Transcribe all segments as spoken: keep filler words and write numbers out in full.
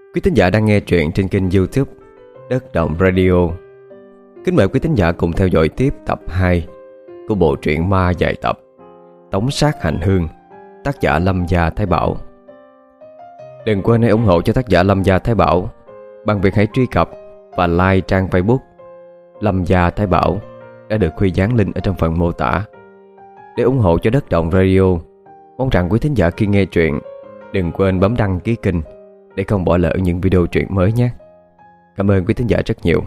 Quý thính giả đang nghe truyện trên kênh YouTube Đất Động Radio. Kính mời quý thính giả cùng theo dõi tiếp tập hai của bộ truyện ma dài tập Tống sát hành hương, tác giả Lâm Gia Thái Bảo. Đừng quên hãy ủng hộ cho tác giả Lâm Gia Thái Bảo bằng việc hãy truy cập và like trang Facebook Lâm Gia Thái Bảo đã được Huy dán link ở trong phần mô tả để ủng hộ cho Đất Động Radio. Mong rằng quý thính giả khi nghe truyện đừng quên bấm đăng ký kênh để không bỏ lỡ những video truyện mới nhé. Cảm ơn quý thính giả rất nhiều.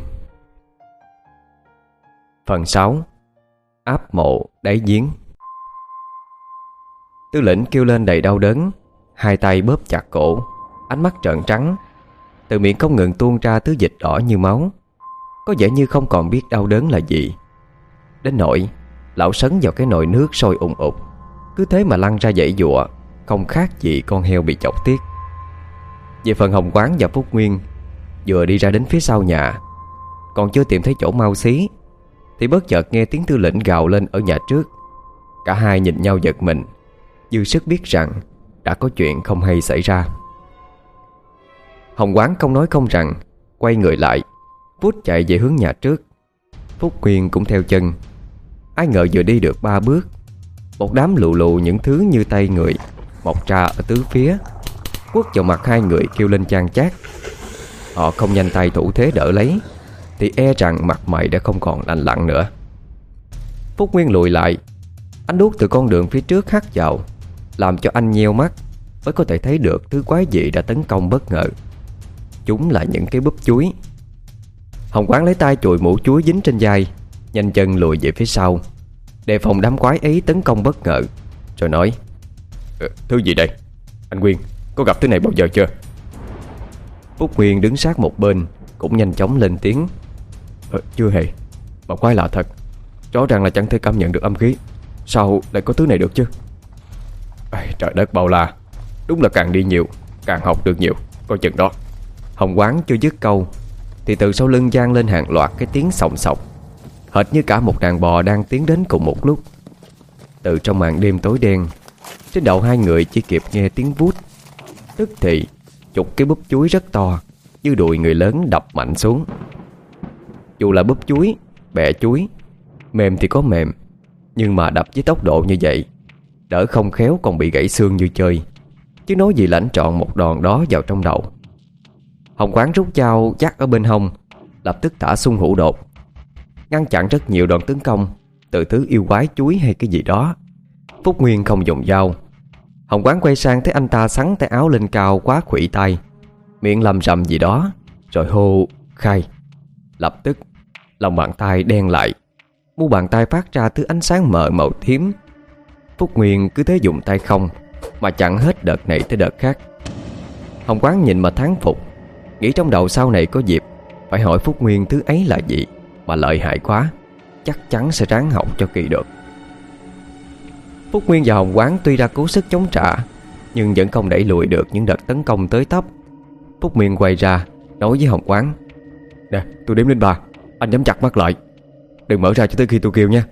Phần sáu. Áp mộ đáy giếng. Tư lĩnh kêu lên đầy đau đớn, hai tay bóp chặt cổ, ánh mắt trợn trắng. Từ miệng không ngừng tuôn ra thứ dịch đỏ như máu, có vẻ như không còn biết đau đớn là gì. Đến nỗi lão sấn vào cái nồi nước sôi ùn ụt, cứ thế mà lăn ra giãy giụa, không khác gì con heo bị chọc tiết. Về phần Hồng Quán và Phúc Nguyên, vừa đi ra đến phía sau nhà, còn chưa tìm thấy chỗ mau xí, thì bất chợt nghe tiếng Tư lĩnh gào lên ở nhà trước. Cả hai nhìn nhau giật mình, dư sức biết rằng đã có chuyện không hay xảy ra. Hồng Quán không nói không rằng, quay người lại, vút chạy về hướng nhà trước. Phúc Nguyên cũng theo chân. Ai ngờ vừa đi được ba bước, một đám lù lù những thứ như tay người mọc ra ở tứ phía, quất vào mặt hai người kêu lên chan chát. Họ không nhanh tay thủ thế đỡ lấy thì e rằng mặt mày đã không còn lành lặn nữa. Phúc Nguyên lùi lại, ánh đuốc từ con đường phía trước hắt vào, làm cho anh nheo mắt mới có thể thấy được thứ quái dị đã tấn công bất ngờ. Chúng là những cái búp chuối. Hồng Quán lấy tay chùi mũ chuối dính trên vai, nhanh chân lùi về phía sau, đề phòng đám quái ấy tấn công bất ngờ, rồi nói: ờ, Thứ gì đây? Anh Nguyên, có gặp thứ này bao giờ chưa? Phúc Nguyên đứng sát một bên cũng nhanh chóng lên tiếng: ờ, Chưa hề. Mà quái lạ thật, rõ ràng là chẳng thể cảm nhận được âm khí, sao lại có thứ này được chứ? À, trời đất bao la, đúng là càng đi nhiều càng học được nhiều, coi chừng đó. Hồng Quán chưa dứt câu thì từ sau lưng vang lên hàng loạt cái tiếng sòng sọc, hệt như cả một đàn bò đang tiến đến cùng một lúc. Từ trong màn đêm tối đen, trên đầu hai người chỉ kịp nghe tiếng vút. Tức thì chục cái búp chuối rất to như đùi người lớn đập mạnh xuống. Dù là búp chuối, bẹ chuối, mềm thì có mềm, nhưng mà đập với tốc độ như vậy, đỡ không khéo còn bị gãy xương như chơi, chứ nói gì lãnh trọn một đòn đó vào trong đầu. Hồng Quán rút dao dắt ở bên hông, lập tức thả xung hữu đột, ngăn chặn rất nhiều đòn tấn công từ thứ yêu quái chuối hay cái gì đó. Phúc Nguyên không dùng dao. Hồng Quán quay sang thấy anh ta xắn tay áo lên cao quá khuỵu tay, miệng lầm rầm gì đó, rồi hô khai. Lập tức lòng bàn tay đen lại, mu bàn tay phát ra thứ ánh sáng mờ màu tím. Phúc Nguyên cứ thế dùng tay không mà chặn hết đợt này tới đợt khác. Hồng Quán nhìn mà thán phục, nghĩ trong đầu sau này có dịp phải hỏi Phúc Nguyên thứ ấy là gì mà lợi hại quá, chắc chắn sẽ ráng học cho kỳ được. Phúc Nguyên và Hồng Quán tuy ra cố sức chống trả, nhưng vẫn không đẩy lùi được những đợt tấn công tới tấp. Phúc Nguyên quay ra nói với Hồng Quán: Nè, tôi đếm đến ba, anh nhắm chặt mắt lại, đừng mở ra cho tới khi tôi kêu nha.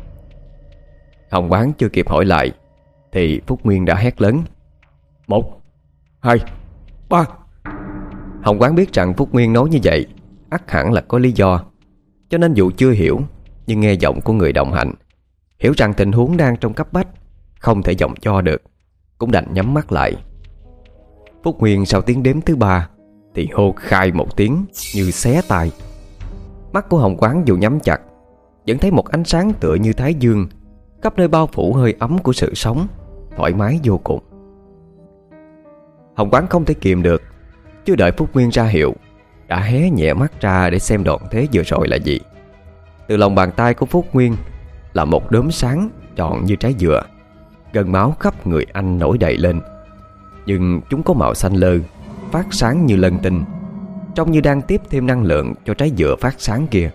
Hồng Quán chưa kịp hỏi lại thì Phúc Nguyên đã hét lớn: Một, hai, ba. Hồng Quán biết rằng Phúc Nguyên nói như vậy ắt hẳn là có lý do, cho nên dù chưa hiểu, nhưng nghe giọng của người đồng hành, hiểu rằng tình huống đang trong cấp bách, không thể giọng cho được, cũng đành nhắm mắt lại. Phúc Nguyên sau tiếng đếm thứ ba thì hô khai một tiếng như xé tai. Mắt của Hồng Quán dù nhắm chặt, vẫn thấy một ánh sáng tựa như thái dương, khắp nơi bao phủ hơi ấm của sự sống, thoải mái vô cùng. Hồng Quán không thể kiềm được, chưa đợi Phúc Nguyên ra hiệu, đã hé nhẹ mắt ra để xem đoạn thế vừa rồi là gì. Từ lòng bàn tay của Phúc Nguyên là một đốm sáng tròn như trái dừa, gân máu khắp người anh nổi đầy lên, nhưng chúng có màu xanh lơ, phát sáng như lân tinh, trông như đang tiếp thêm năng lượng cho trái dừa phát sáng kia.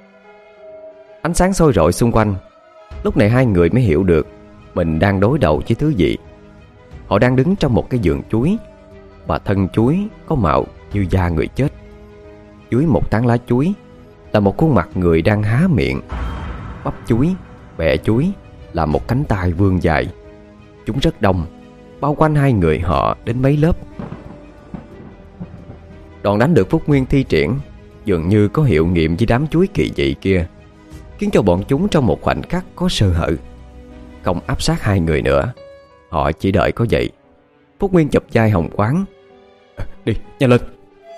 Ánh sáng sôi rọi xung quanh, lúc này hai người mới hiểu được mình đang đối đầu với thứ gì. Họ đang đứng trong một cái vườn chuối, và thân chuối có màu như da người chết. Dưới một tán lá chuối là một khuôn mặt người đang há miệng. Bắp chuối, bẹ chuối là một cánh tay vươn dài. Chúng rất đông, bao quanh hai người họ đến mấy lớp. Đòn đánh được Phúc Nguyên thi triển dường như có hiệu nghiệm với đám chuối kỳ dị kia, khiến cho bọn chúng trong một khoảnh khắc có sơ hở, không áp sát hai người nữa. Họ chỉ đợi có vậy. Phúc Nguyên chụp vai Hồng Quán. Đi, nhanh lên.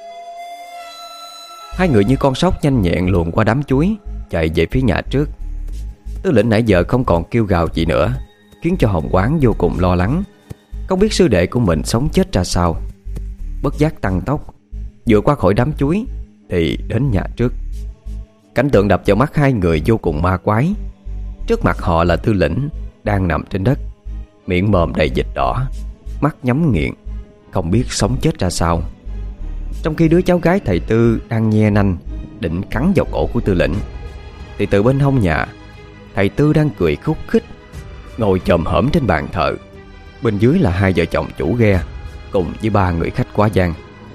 Hai người như con sóc nhanh nhẹn luồn qua đám chuối, chạy về phía nhà trước. Tư lĩnh nãy giờ không còn kêu gào gì nữa, khiến cho Hồng Quán vô cùng lo lắng, không biết sư đệ của mình sống chết ra sao. Bất giác tăng tốc, vượt qua khỏi đám chuối thì đến nhà trước. Cảnh tượng đập vào mắt hai người vô cùng ma quái. Trước mặt họ là Tư lĩnh đang nằm trên đất, miệng mồm đầy dịch đỏ, mắt nhắm nghiền, không biết sống chết ra sao. Trong khi đứa cháu gái thầy Tư đang nhe nanh định cắn vào cổ của Tư lĩnh, thì từ bên hông nhà, thầy Tư đang cười khúc khích, ngồi chồm hổm trên bàn thờ. Bên dưới là hai vợ chồng chủ ghe cùng với ba người khách quá giang.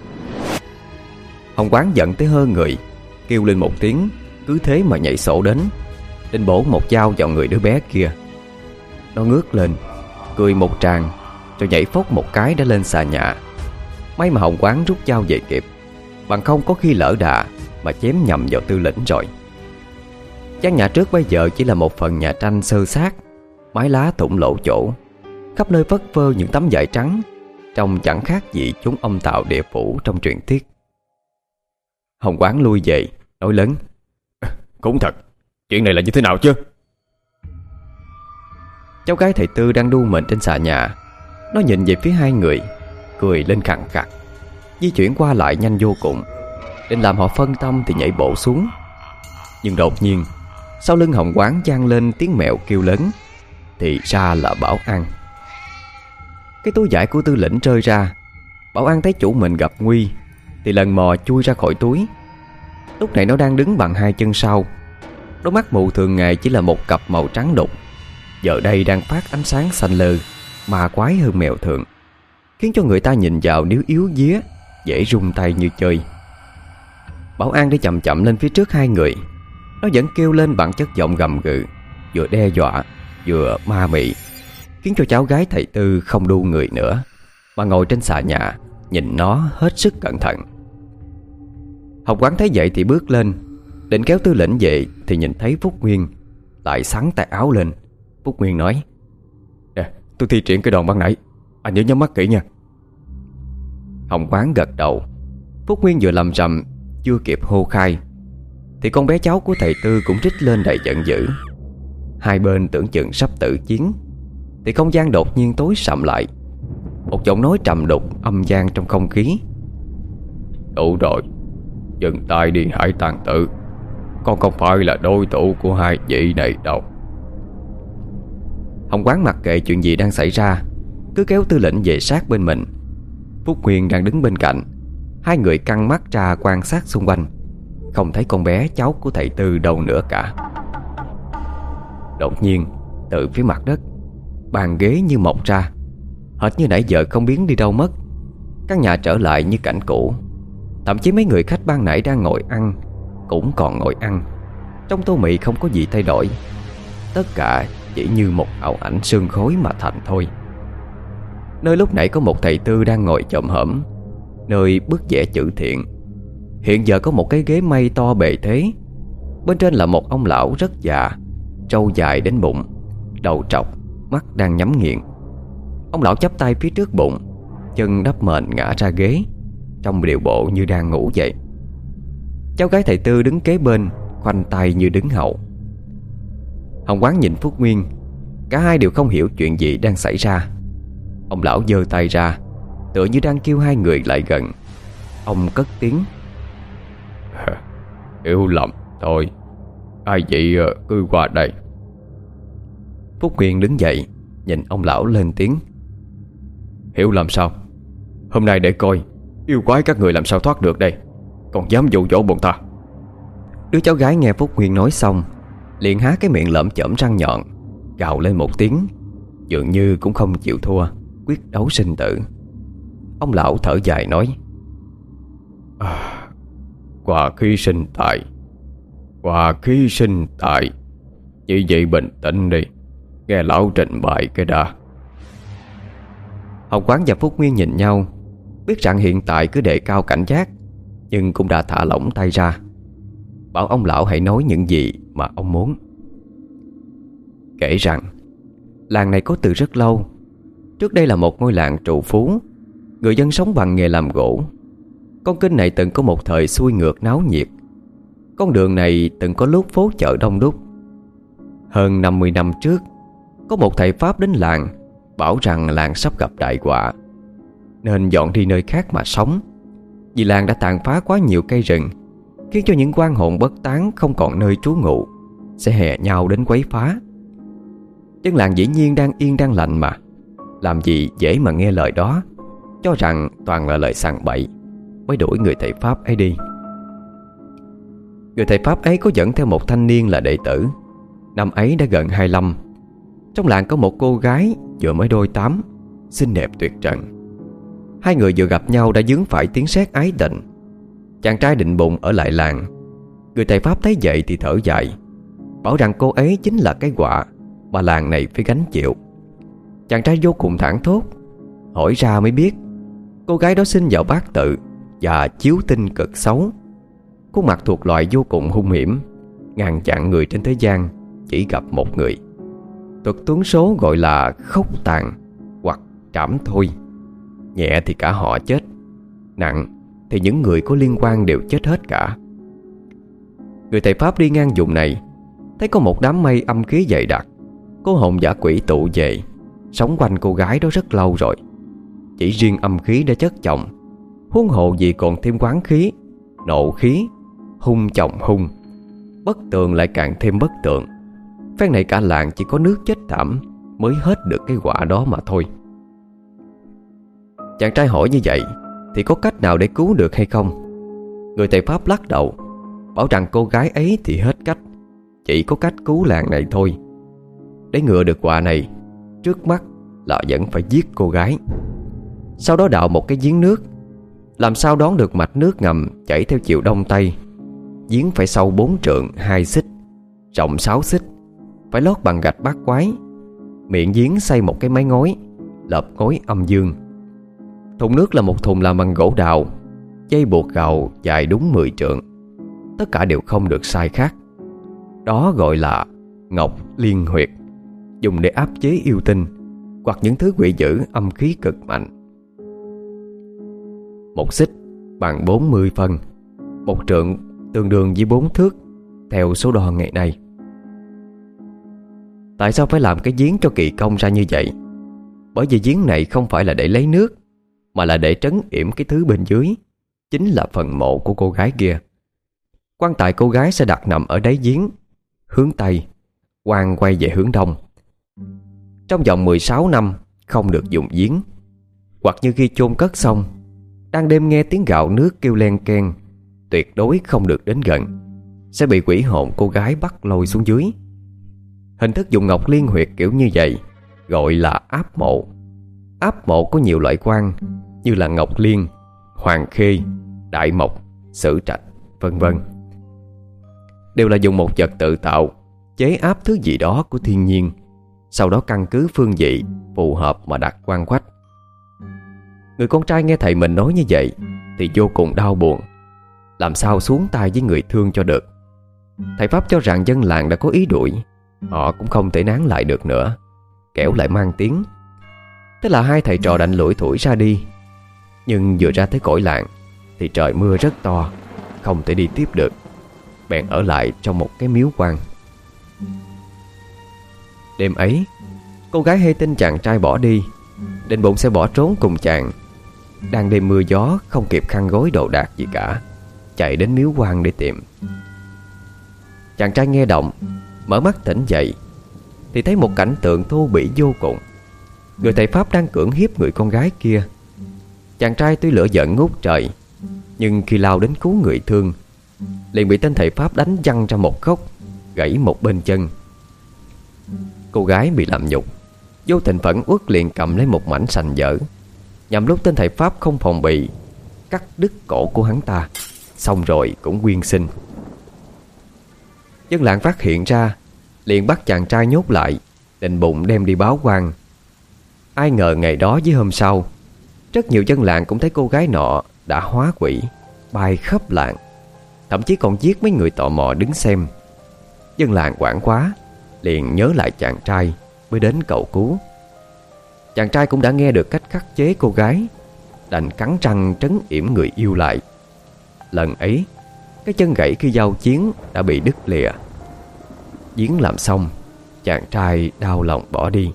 Hồng Quán giận tới hơ người, kêu lên một tiếng, cứ thế mà nhảy sổ đến, định bổ một dao vào người đứa bé kia. Nó ngước lên, cười một tràng, rồi nhảy phốc một cái đã lên xà nhà. May mà Hồng Quán rút dao về kịp, bằng không có khi lỡ đà mà chém nhầm vào Tư lĩnh rồi. Căn nhà trước bây giờ chỉ là một phần nhà tranh xơ xác, mái lá thủng lỗ chỗ, khắp nơi phất phơ những tấm vải trắng, trông chẳng khác gì chúng ông Tào địa phủ trong truyền thuyết. Hồng Quán lui về, nói lớn: Cũng thật, chuyện này là như thế nào chứ? Cháu gái thầy Tư đang đu mình trên xà nhà. Nó nhìn về phía hai người, cười lên khàn khặt, di chuyển qua lại nhanh vô cùng, định làm họ phân tâm thì nhảy bộ xuống. Nhưng đột nhiên sau lưng Hồng Quán vang lên tiếng mèo kêu lớn, thì ra là Bảo An. Cái túi vải của Tư lĩnh rơi ra. Bảo An thấy chủ mình gặp nguy thì lần mò chui ra khỏi túi. Lúc này nó đang đứng bằng hai chân sau. Đôi mắt mù thường ngày chỉ là một cặp màu trắng đục, giờ đây đang phát ánh sáng xanh lơ, ma quái hơn mèo thường, khiến cho người ta nhìn vào nếu yếu vía dễ rung tay như chơi. Bảo An đi chậm chậm lên phía trước hai người. Nó vẫn kêu lên bằng chất giọng gầm gừ, vừa đe dọa vừa ma mị, khiến cho cháu gái thầy Tư không đu người nữa, mà ngồi trên xà nhà nhìn nó hết sức cẩn thận. Hồng Quán thấy vậy thì bước lên, định kéo Tư lĩnh về thì nhìn thấy Phúc Nguyên lại xắn tay áo lên. Phúc Nguyên nói: Nè, tôi thi triển cái đòn ban nãy, anh nhớ nhắm mắt kỹ nha. Hồng Quán gật đầu. Phúc Nguyên vừa lầm rầm chưa kịp hô khai thì con bé cháu của thầy Tư cũng rít lên đầy giận dữ. Hai bên tưởng chừng sắp tự chiến thì không gian đột nhiên tối sầm lại. Một giọng nói trầm đục âm vang trong không khí: Đủ rồi, dừng tay đi Hải Tàng Tự. Con không phải là đối thủ của hai vị này đâu. Hồng Quán mặc kệ chuyện gì đang xảy ra, cứ kéo Tư lĩnh về sát bên mình. Phúc Nguyên đang đứng bên cạnh. Hai người căng mắt ra quan sát xung quanh, không thấy con bé cháu của thầy Tư đâu nữa cả. Đột nhiên từ phía mặt đất, bàn ghế như mọc ra, hệt như nãy giờ không biến đi đâu mất. Căn nhà trở lại như cảnh cũ. Thậm chí mấy người khách ban nãy đang ngồi ăn cũng còn ngồi ăn. Trong tô mì không có gì thay đổi. Tất cả chỉ như một ảo ảnh sương khói mà thành thôi. Nơi lúc nãy có một thầy Tư đang ngồi chồm hổm, nơi bức vẽ chữ thiện, hiện giờ có một cái ghế mây to bề thế. Bên trên là một ông lão rất già, râu dài đến bụng, đầu trọc, mắt đang nhắm nghiền. Ông lão chắp tay phía trước bụng, chân đắp mền ngã ra ghế, trong điệu bộ như đang ngủ vậy. Cháu gái thầy Tư đứng kế bên, khoanh tay như đứng hậu. Hồng Quán nhìn Phúc Nguyên. Cả hai đều không hiểu chuyện gì đang xảy ra. Ông lão giơ tay ra, tựa như đang kêu hai người lại gần. Ông cất tiếng: Hiểu lầm thôi, ai vậy cứ qua đây. Phúc Nguyên đứng dậy, nhìn ông lão lên tiếng: Hiểu lầm sao? Hôm nay để coi yêu quái các người làm sao thoát được đây, còn dám dụ dỗ bọn ta. Đứa cháu gái nghe Phúc Nguyên nói xong liền há cái miệng lởm chởm răng nhọn, gào lên một tiếng, dường như cũng không chịu thua, quyết đấu sinh tử. Ông lão thở dài nói: à, Hòa khí sinh tài, hòa khí sinh tài. Như vậy bình tĩnh đi, nghe lão trình bày cái đã. Hồng Quán và Phúc Nguyên nhìn nhau, biết rằng hiện tại cứ đề cao cảnh giác nhưng cũng đã thả lỏng tay ra, bảo ông lão hãy nói những gì mà ông muốn. Kể rằng làng này có từ rất lâu. Trước đây là một ngôi làng trù phú, người dân sống bằng nghề làm gỗ. Con kênh này từng có một thời xuôi ngược náo nhiệt. Con đường này từng có lúc phố chợ đông đúc. Hơn năm mươi năm trước, có một thầy Pháp đến làng, bảo rằng làng sắp gặp đại họa, nên dọn đi nơi khác mà sống. Vì làng đã tàn phá quá nhiều cây rừng, khiến cho những oan hồn bất tán không còn nơi trú ngụ, sẽ hè nhau đến quấy phá. Dân làng dĩ nhiên đang yên đang lành mà, làm gì dễ mà nghe lời đó, cho rằng toàn là lời sằng bậy, mới đuổi người thầy Pháp ấy đi. Người thầy Pháp ấy có dẫn theo một thanh niên là đệ tử. Năm ấy đã gần hai lăm. Trong làng có một cô gái vừa mới đôi tám, xinh đẹp tuyệt trần. Hai người vừa gặp nhau đã vướng phải tiếng sét ái tình. Chàng trai định bụng ở lại làng. Người thầy Pháp thấy vậy thì thở dài, bảo rằng cô ấy chính là cái họa mà làng này phải gánh chịu. Chàng trai vô cùng thảng thốt. Hỏi ra mới biết, cô gái đó sinh vào bát tự và chiếu tinh cực xấu. Khuôn mặt thuộc loại vô cùng hung hiểm. Ngàn vạn người trên thế gian chỉ gặp một người. Thuật tướng số gọi là khốc tàn hoặc trảm thôi. Nhẹ thì cả họ chết, nặng thì những người có liên quan đều chết hết cả. Người thầy Pháp đi ngang vùng này, thấy có một đám mây âm khí dày đặc, có hồn dã quỷ tụ về, sống quanh cô gái đó rất lâu rồi. Chỉ riêng âm khí đã chất chồng, huống hồ gì còn thêm quán khí, nộ khí, hung chồng hung. Bất tường lại càng thêm bất tường. Phen này cả làng chỉ có nước chết thảm mới hết được cái quả đó mà thôi. Chàng trai hỏi như vậy thì có cách nào để cứu được hay không? Người thầy Pháp lắc đầu, bảo rằng cô gái ấy thì hết cách, chỉ có cách cứu làng này thôi. Để ngừa được quả này, trước mắt là vẫn phải giết cô gái. Sau đó đào một cái giếng nước, làm sao đón được mạch nước ngầm chảy theo chiều đông tây. Giếng phải sâu bốn trượng hai xích, rộng sáu xích, phải lót bằng gạch bát quái. Miệng giếng xây một cái mái ngói, lợp ngói âm dương. Thùng nước là một thùng làm bằng gỗ đào, dây buộc gạo dài đúng mười trượng. Tất cả đều không được sai khác. Đó gọi là ngọc liên huyệt, dùng để áp chế yêu tinh hoặc những thứ quỷ dữ âm khí cực mạnh. Một xích bằng bốn mươi phân, một trượng tương đương với bốn thước theo số đo ngày nay. Tại sao phải làm cái giếng cho kỳ công ra như vậy? Bởi vì giếng này không phải là để lấy nước, mà là để trấn yểm cái thứ bên dưới, chính là phần mộ của cô gái kia. Quan tài cô gái sẽ đặt nằm ở đáy giếng, hướng Tây, quan quay về hướng Đông. Trong vòng mười sáu năm không được dùng giếng. Hoặc như khi chôn cất xong, đang đêm nghe tiếng gạo nước kêu len keng, tuyệt đối không được đến gần, sẽ bị quỷ hồn cô gái bắt lôi xuống dưới. Hình thức dùng ngọc liên huyệt kiểu như vậy gọi là áp mộ. Áp mộ có nhiều loại quan, như là ngọc liên, hoàng khê, đại mộc, sử trạch, vân vân. Đều là dùng một vật tự tạo, chế áp thứ gì đó của thiên nhiên, sau đó căn cứ phương vị phù hợp mà đặt quan quách. Người con trai nghe thầy mình nói như vậy thì vô cùng đau buồn, làm sao xuống tay với người thương cho được. Thầy Pháp cho rằng dân làng đã có ý đuổi, họ cũng không thể nán lại được nữa, kẻo lại mang tiếng. Thế là hai thầy trò đành lủi thủi ra đi. Nhưng vừa ra tới cõi làng thì trời mưa rất to, không thể đi tiếp được, bèn ở lại trong một cái miếu quan. Đêm ấy, cô gái hay tin chàng trai bỏ đi, định bụng sẽ bỏ trốn cùng chàng. Đang đêm mưa gió, không kịp khăn gối đồ đạc gì cả, chạy đến miếu quan để tìm. Chàng trai nghe động, mở mắt tỉnh dậy thì thấy một cảnh tượng thô bỉ vô cùng. Người thầy Pháp đang cưỡng hiếp người con gái kia. Chàng trai tuy lửa giận ngút trời, nhưng khi lao đến cứu người thương, liền bị tên thầy Pháp đánh văng ra một góc, gãy một bên chân. Cô gái bị làm nhục, vô tình phẫn uất liền cầm lấy một mảnh sành dở, nhằm lúc tên thầy Pháp không phòng bị, cắt đứt cổ của hắn ta, xong rồi cũng quyên sinh. Dân làng phát hiện ra, liền bắt chàng trai nhốt lại, định bụng đem đi báo quan. Ai ngờ ngày đó với hôm sau, rất nhiều dân làng cũng thấy cô gái nọ đã hóa quỷ, bay khắp làng, thậm chí còn giết mấy người tò mò đứng xem. Dân làng hoảng quá, liền nhớ lại chàng trai mới đến cầu cứu. Chàng trai cũng đã nghe được cách khắc chế cô gái, đành cắn răng trấn yểm người yêu lại. Lần ấy, cái chân gãy khi giao chiến đã bị đứt lìa. Giếng làm xong, chàng trai đau lòng bỏ đi.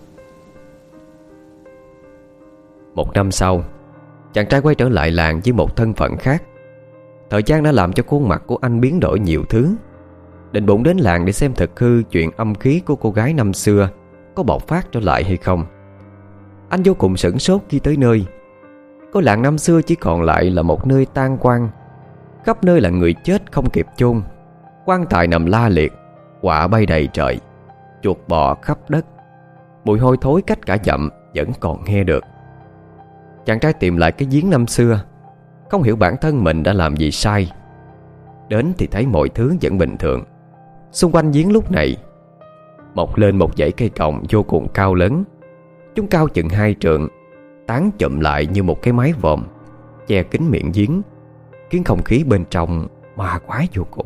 Một năm sau, chàng trai quay trở lại làng với một thân phận khác. Thời gian đã làm cho khuôn mặt của anh biến đổi nhiều thứ. Định bụng đến làng để xem thực hư chuyện âm khí của cô gái năm xưa có bộc phát trở lại hay không. Anh vô cùng sửng sốt khi tới nơi. Có làng năm xưa chỉ còn lại là một nơi tang quang. Khắp nơi là người chết không kịp chôn, quan tài nằm la liệt, quạ bay đầy trời, chuột bò khắp đất. Mùi hôi thối cách cả dặm vẫn còn nghe được. Chàng trai tìm lại cái giếng năm xưa, không hiểu bản thân mình đã làm gì sai. Đến thì thấy mọi thứ vẫn bình thường. Xung quanh giếng lúc này mọc lên một dãy cây còng vô cùng cao lớn. Chúng cao chừng hai trượng, tán chụm lại như một cái mái vòm che kín miệng giếng, khiến không khí bên trong ma quái vô cùng.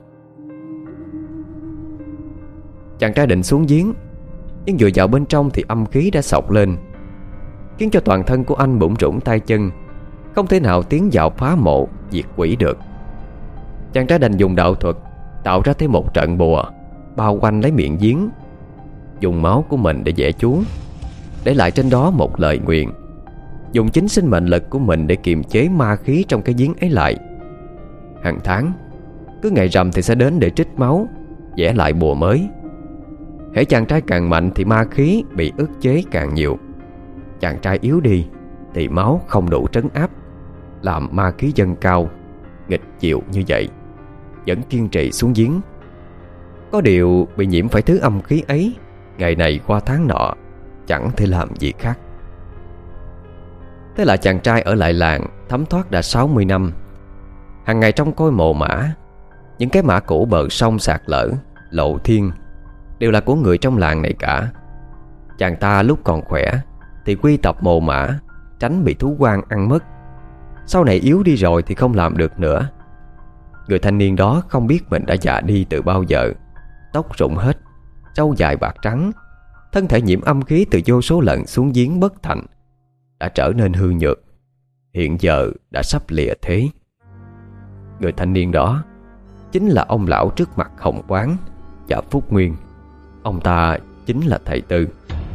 Chàng trai định xuống giếng, nhưng vừa vào bên trong thì âm khí đã xộc lên, khiến cho toàn thân của anh bủn rủn tay chân, không thể nào tiến vào phá mộ diệt quỷ được. Chàng trai đành dùng đạo thuật tạo ra thêm một trận bùa bao quanh lấy miệng giếng, dùng máu của mình để vẽ chú, để lại trên đó một lời nguyện, dùng chính sinh mệnh lực của mình để kiềm chế ma khí trong cái giếng ấy lại. Hàng tháng, cứ ngày rằm thì sẽ đến để trích máu, vẽ lại bùa mới. Hễ chàng trai càng mạnh thì ma khí bị ức chế càng nhiều. Chàng trai yếu đi thì máu không đủ trấn áp, làm ma khí dâng cao, nghịch chịu như vậy, vẫn kiên trì xuống giếng. Có điều bị nhiễm phải thứ âm khí ấy, ngày này qua tháng nọ, chẳng thể làm gì khác. Thế là chàng trai ở lại làng thấm thoát đã sáu mươi năm. Hàng ngày trong coi mồ mã, những cái mã cũ bờ sông sạt lở, lộ thiên, đều là của người trong làng này cả. Chàng ta lúc còn khỏe thì quy tập mồ mã, tránh bị thú quan ăn mất. Sau này yếu đi rồi thì không làm được nữa. Người thanh niên đó không biết mình đã già đi từ bao giờ. Tóc rụng hết, râu dài bạc trắng, thân thể nhiễm âm khí từ vô số lần xuống giếng bất thành, đã trở nên hư nhược, hiện giờ đã sắp lìa thế. Người thanh niên đó chính là ông lão trước mặt Hồng Quán và Phúc Nguyên. Ông ta chính là thầy Tư.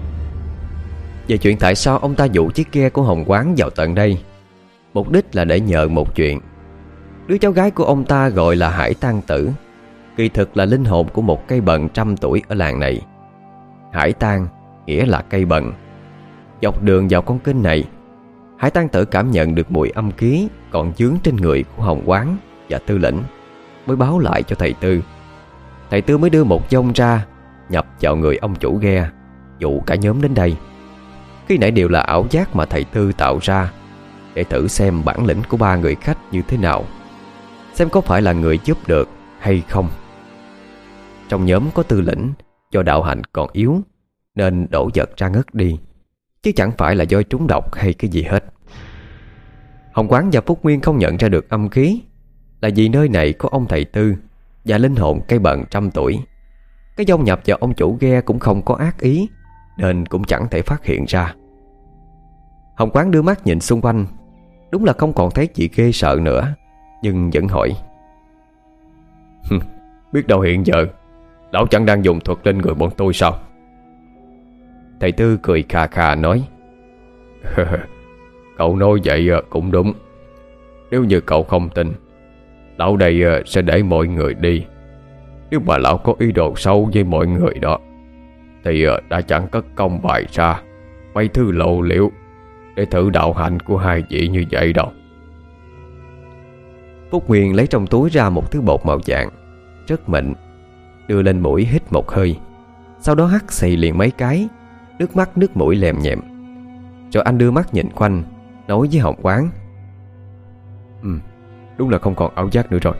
Về chuyện tại sao ông ta dụ chiếc ghe của Hồng Quán vào tận đây, mục đích là để nhờ một chuyện. Đứa cháu gái của ông ta gọi là Hải Tang Tử, kỳ thực là linh hồn của một cây bần trăm tuổi ở làng này. Hải Tang nghĩa là cây bần. Dọc đường vào con kênh này, Hải Tang Tử cảm nhận được mùi âm khí còn vướng trên người của Hồng Quán và Tư lĩnh, mới báo lại cho thầy Tư. Thầy Tư mới đưa một dông ra, nhập vào người ông chủ ghe, dụ cả nhóm đến đây. Khi nãy đều là ảo giác mà thầy Tư tạo ra, để thử xem bản lĩnh của ba người khách như thế nào, xem có phải là người giúp được hay không. Trong nhóm có Tư lĩnh, do đạo hạnh còn yếu nên đổ vật ra ngất đi, chứ chẳng phải là do trúng độc hay cái gì hết. Hồng Quán và Phúc Nguyên không nhận ra được âm khí, là vì nơi này có ông thầy Tư và linh hồn cây bần trăm tuổi. Cái dông nhập vào ông chủ ghe cũng không có ác ý, nên cũng chẳng thể phát hiện ra. Hồng Quán đưa mắt nhìn xung quanh, đúng là không còn thấy gì ghê sợ nữa, nhưng vẫn hỏi: biết đâu hiện giờ lão chẳng đang dùng thuật lên người bọn tôi sao? Thầy Tư cười khà khà nói: cậu nói vậy cũng đúng. Nếu như cậu không tin, lão đây sẽ để mọi người đi. Nếu mà lão có ý đồ xấu với mọi người đó, thì đã chẳng cất công bày ra mấy thứ lộ liễu để thử đạo hạnh của hai vị như vậy đâu. Phúc Nguyên lấy trong túi ra một thứ bột màu vàng rất mịn, đưa lên mũi hít một hơi, sau đó hắt xì liền mấy cái, nước mắt nước mũi lèm nhẹm. Rồi anh đưa mắt nhìn quanh, nói với Hồng Quán: Ừ, đúng là không còn ảo giác nữa rồi.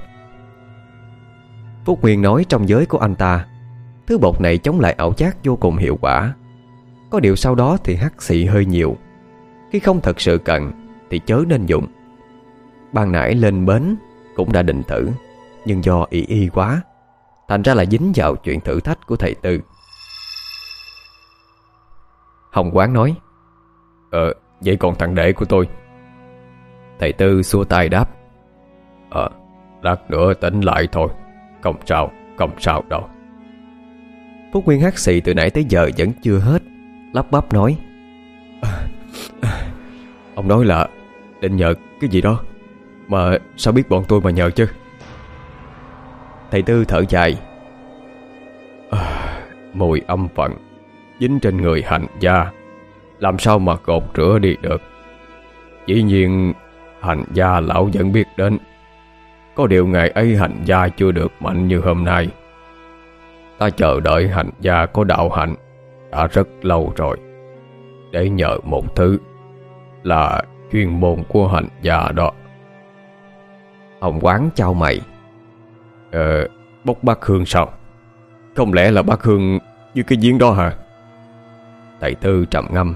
Phúc Nguyên nói trong giới của anh ta, thứ bột này chống lại ảo giác vô cùng hiệu quả. Có điều sau đó thì hắt xì hơi nhiều. Khi không thật sự cần thì chớ nên dùng. Ban nãy lên bến cũng đã định thử, nhưng do ỷ y quá, thành ra là dính vào chuyện thử thách của thầy Tư. Hồng Quán nói: Ờ, vậy còn thằng đệ của tôi? Thầy Tư xua tay đáp: Ờ, lát nữa tỉnh lại thôi. Không sao, không sao đâu. Phúc Nguyên hắt xì từ nãy tới giờ vẫn chưa hết, lắp bắp nói: à, à, Ông nói là định nhờ cái gì đó, mà sao biết bọn tôi mà nhờ chứ? Thầy Tư thở dài: à, Mùi âm phận dính trên người hành gia, làm sao mà gột rửa đi được. Dĩ nhiên hành gia lão vẫn biết đến. Có điều ngày ấy hành gia chưa được mạnh như hôm nay. Ta chờ đợi hành gia có đạo hạnh đã rất lâu rồi, để nhờ một thứ là chuyên môn của hành gia đó. Hồng Quán chau mày: Ờ, bốc bát hương sao? Không lẽ là bát hương như cái giếng đó hả? Thầy Tư trầm ngâm: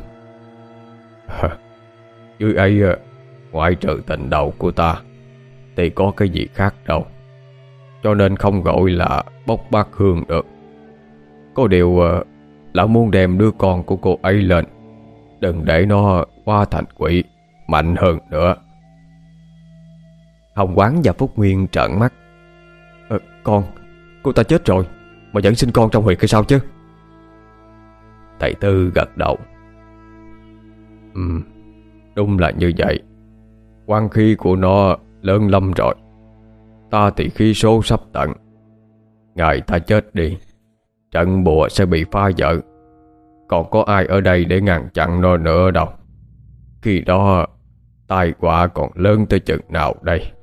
Dưới ấy, ngoại trừ tình đầu của ta thì có cái gì khác đâu, cho nên không gọi là bốc bát hương được. Có điều lão muốn đem đứa con của cô ấy lên, đừng để nó qua thành quỷ mạnh hơn nữa. Hồng Quán và Phúc Nguyên trợn mắt: ờ, Con, cô ta chết rồi mà vẫn sinh con trong huyệt hay sao chứ? Thầy Tư gật đầu: Ừ, đúng là như vậy. Quan khí của nó lớn lắm rồi. Ta thì khí số sắp tận. Ngày ta chết đi, trận bùa sẽ bị phá vỡ. Còn có ai ở đây để ngăn chặn nó nữa đâu. Khi đó tai họa còn lớn tới chừng nào đây?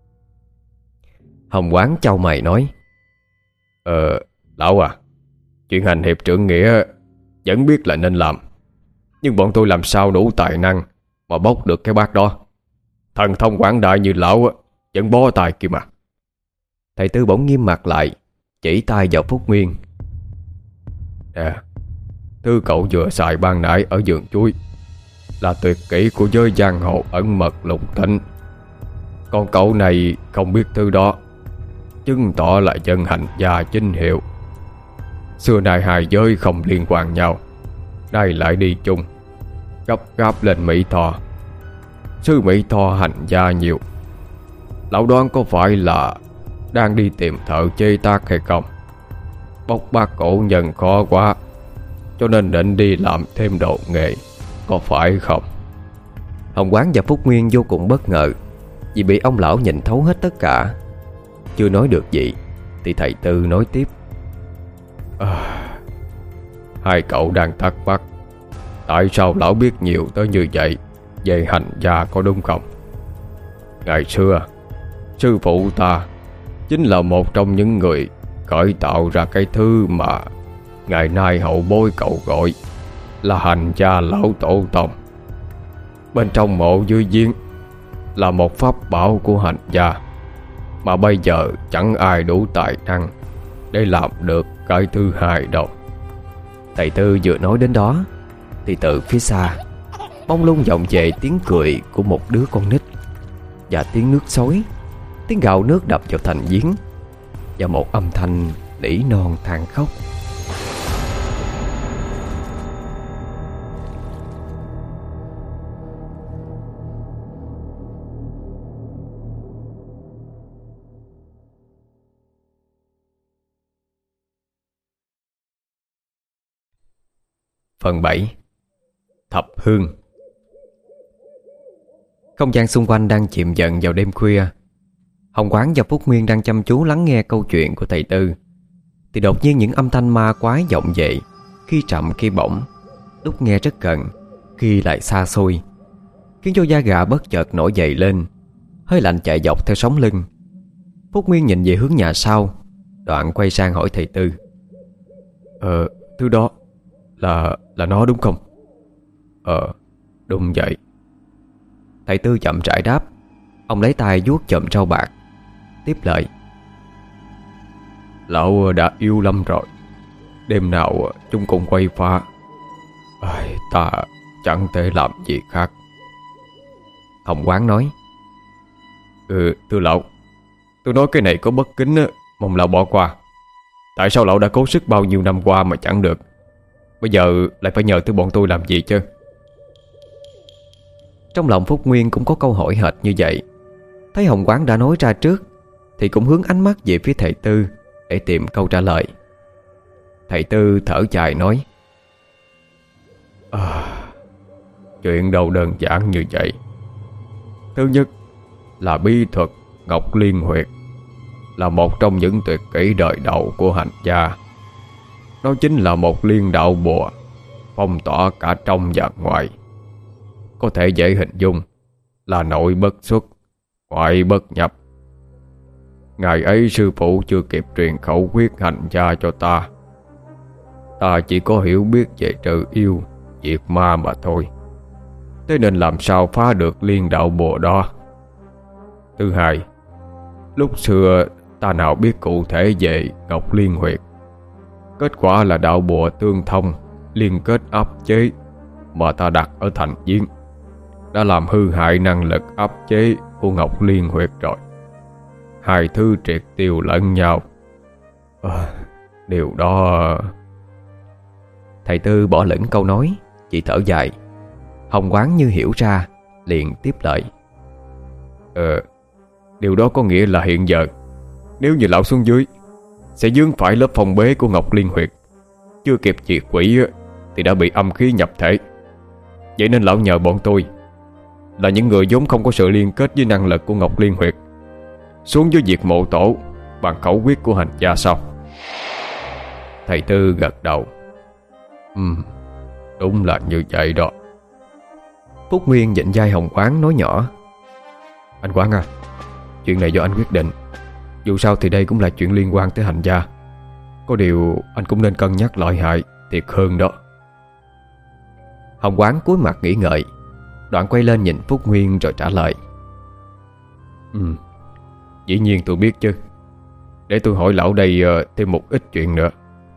Hồng Quán chau mày nói: Ờ, lão à, chuyện hành hiệp trượng nghĩa vẫn biết là nên làm, nhưng bọn tôi làm sao đủ tài năng mà bốc được cái bát đó. Thần thông quảng đại như lão vẫn bó tay kia mà. Thầy Tư bỗng nghiêm mặt lại, chỉ tay vào Phúc Nguyên: Nè, thứ cậu vừa xài ban nãy ở vườn chuối là tuyệt kỹ của giới giang hồ ẩn mật lục tinh. Còn cậu này không biết thứ đó, chứng tỏ là dân hành gia chính hiệu. Xưa nay hai giới không liên quan nhau, nay lại đi chung, gấp gáp lên Mỹ Tho. Sư Mỹ Tho hành gia nhiều, lão đoán có phải là đang đi tìm thợ chế tác hay không? Bốc bác cổ nhân khó quá, cho nên định đi làm thêm đồ nghề, có phải không? Hồng Quán và Phúc Nguyên vô cùng bất ngờ, vì bị ông lão nhìn thấu hết tất cả. Chưa nói được gì thì thầy Tư nói tiếp: à, Hai cậu đang thắc mắc tại sao lão biết nhiều tới như vậy về hành gia có đúng không? Ngày xưa sư phụ ta chính là một trong những người khởi tạo ra cái thứ mà ngày nay hậu bối cậu gọi là hành gia lão tổ tông. Bên trong mộ dưới giếng là một pháp bảo của hành gia, mà bây giờ chẳng ai đủ tài năng để làm được cái thứ hai đâu. Thầy Tư vừa nói đến đó thì từ phía xa bỗng lung vọng về tiếng cười của một đứa con nít, và tiếng nước xối, tiếng gạo nước đập vào thành giếng, và một âm thanh nỉ non than khóc. Phần bảy. Thập hương. Không gian xung quanh đang chìm dần vào đêm khuya. Hồng Quán và Phúc Nguyên đang chăm chú lắng nghe câu chuyện của thầy Tư, thì đột nhiên những âm thanh ma quái vọng về, khi chậm khi bổng, lúc nghe rất gần, khi lại xa xôi, khiến cho da gà bất chợt nổi dậy lên, hơi lạnh chạy dọc theo sống lưng. Phúc Nguyên nhìn về hướng nhà sau, đoạn quay sang hỏi thầy Tư: Ờ, thứ đó Là là nó đúng không? Ờ, đúng vậy. Thầy Tư chậm rãi đáp. Ông lấy tay vuốt chòm râu bạc, tiếp lời: Lão đã yêu lắm rồi, đêm nào chúng cùng quay pha. Ai, ta chẳng thể làm gì khác. Hồng Quán nói: Ừ, thưa lão, Tôi nói cái này có bất kính á, mong lão bỏ qua. Tại sao lão đã cố sức bao nhiêu năm qua mà chẳng được, bây giờ lại phải nhờ tới bọn tôi làm gì chứ? Trong lòng Phúc Nguyên cũng có câu hỏi hệt như vậy. Thấy Hồng Quán đã nói ra trước thì cũng hướng ánh mắt về phía thầy Tư để tìm câu trả lời. Thầy Tư thở dài nói: à, Chuyện đâu đơn giản như vậy. Thứ nhất là bí thuật Ngọc Liên Huyệt, là một trong những tuyệt kỹ đời đầu của hành gia. Nó chính là một liên đạo bùa phong tỏa cả trong và ngoài. Có thể dễ hình dung là nội bất xuất, ngoại bất nhập. Ngày ấy sư phụ chưa kịp truyền khẩu quyết hành gia cho ta. Ta chỉ có hiểu biết về trừ yêu, diệt ma mà thôi. Thế nên làm sao phá được liên đạo bùa đó. Thứ hai, lúc xưa ta nào biết cụ thể về Ngọc Liên Huyệt. Kết quả là đạo bùa tương thông liên kết áp chế mà ta đặt ở thành viên đã làm hư hại năng lực áp chế của Ngọc Liên Huyệt rồi. Hai thứ triệt tiêu lẫn nhau. à, Điều đó... Thầy Tư bỏ lửng câu nói, chỉ thở dài. Hồng Quán như hiểu ra, liền tiếp lời: Ờ Điều đó có nghĩa là hiện giờ nếu như lão xuống dưới sẽ dướng phải lớp phong bế của Ngọc Liên Huyệt. Chưa kịp diệt quỷ thì đã bị âm khí nhập thể. Vậy nên lão nhờ bọn tôi, là những người vốn không có sự liên kết với năng lực của Ngọc Liên Huyệt, xuống dưới diệt mộ tổ bằng khẩu quyết của hành gia sau. Thầy Tư gật đầu: Ừ, đúng là như vậy đó. Phúc Nguyên vịnh vai Hồng Quán nói nhỏ: Anh Quán à, chuyện này do anh quyết định. Dù sao thì đây cũng là chuyện liên quan tới hành gia. Có điều anh cũng nên cân nhắc lợi hại thiệt hơn đó. Hồng Quán cúi mặt nghĩ ngợi, đoạn quay lên nhìn Phúc Nguyên rồi trả lời: Ừ, dĩ nhiên tôi biết chứ. Để tôi hỏi lão đây uh, thêm một ít chuyện nữa.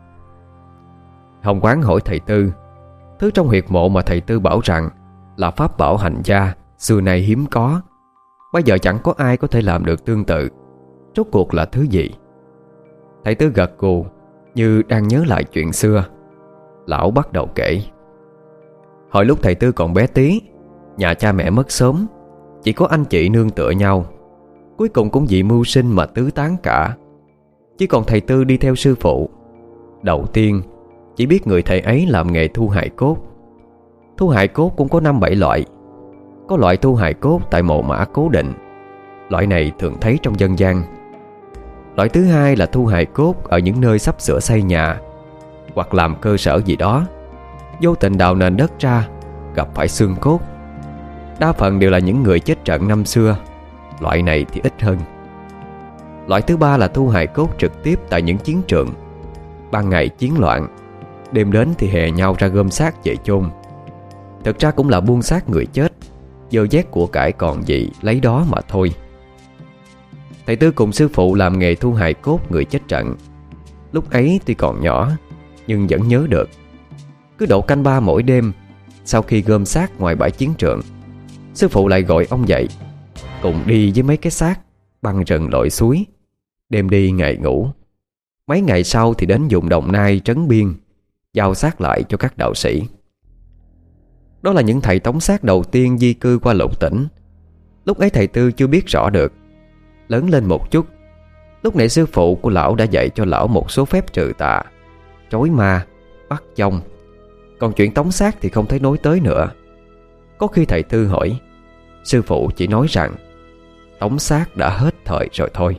Hồng Quán hỏi thầy Tư thứ trong huyệt mộ mà thầy Tư bảo rằng là pháp bảo hành gia xưa nay hiếm có, bây giờ chẳng có ai có thể làm được tương tự, rốt cuộc là thứ gì? Thầy Tư gật gù như đang nhớ lại chuyện xưa. Lão bắt đầu kể: Hồi lúc thầy Tư còn bé tí, nhà cha mẹ mất sớm, chỉ có anh chị nương tựa nhau. Cuối cùng cũng vì mưu sinh mà tứ tán cả. Chỉ còn thầy Tư đi theo sư phụ. Đầu tiên chỉ biết người thầy ấy làm nghề thu hài cốt. Thu hài cốt cũng có năm bảy loại. Có loại thu hài cốt tại mộ mã cố định, loại này thường thấy trong dân gian. Loại thứ hai là thu hài cốt ở những nơi sắp sửa xây nhà hoặc làm cơ sở gì đó, vô tình đào nền đất ra gặp phải xương cốt. Đa phần đều là những người chết trận năm xưa, loại này thì ít hơn. Loại thứ ba là thu hài cốt trực tiếp tại những chiến trường. Ban ngày chiến loạn, đêm đến thì hè nhau ra gom xác về chôn. Thực ra cũng là buôn xác người chết, dơ vét của cải còn gì lấy đó mà thôi. Thầy Tư cùng sư phụ làm nghề thu hài cốt người chết trận. Lúc ấy tuy còn nhỏ nhưng vẫn nhớ được. Cứ độ canh ba mỗi đêm, sau khi gom xác ngoài bãi chiến trường, sư phụ lại gọi ông dậy, cùng đi với mấy cái xác băng rừng lội suối, đêm đi ngày ngủ. Mấy ngày sau thì đến vùng Đồng Nai trấn biên, giao xác lại cho các đạo sĩ. Đó là những thầy tống xác đầu tiên di cư qua lục tỉnh. Lúc ấy thầy Tư chưa biết rõ được. Lớn lên một chút, lúc nãy sư phụ của lão đã dạy cho lão một số phép trừ tà, trối ma, bắt dông. Còn chuyện tống xác thì không thấy nói tới nữa. Có khi thầy Tư hỏi, sư phụ chỉ nói rằng tống xác đã hết thời rồi thôi.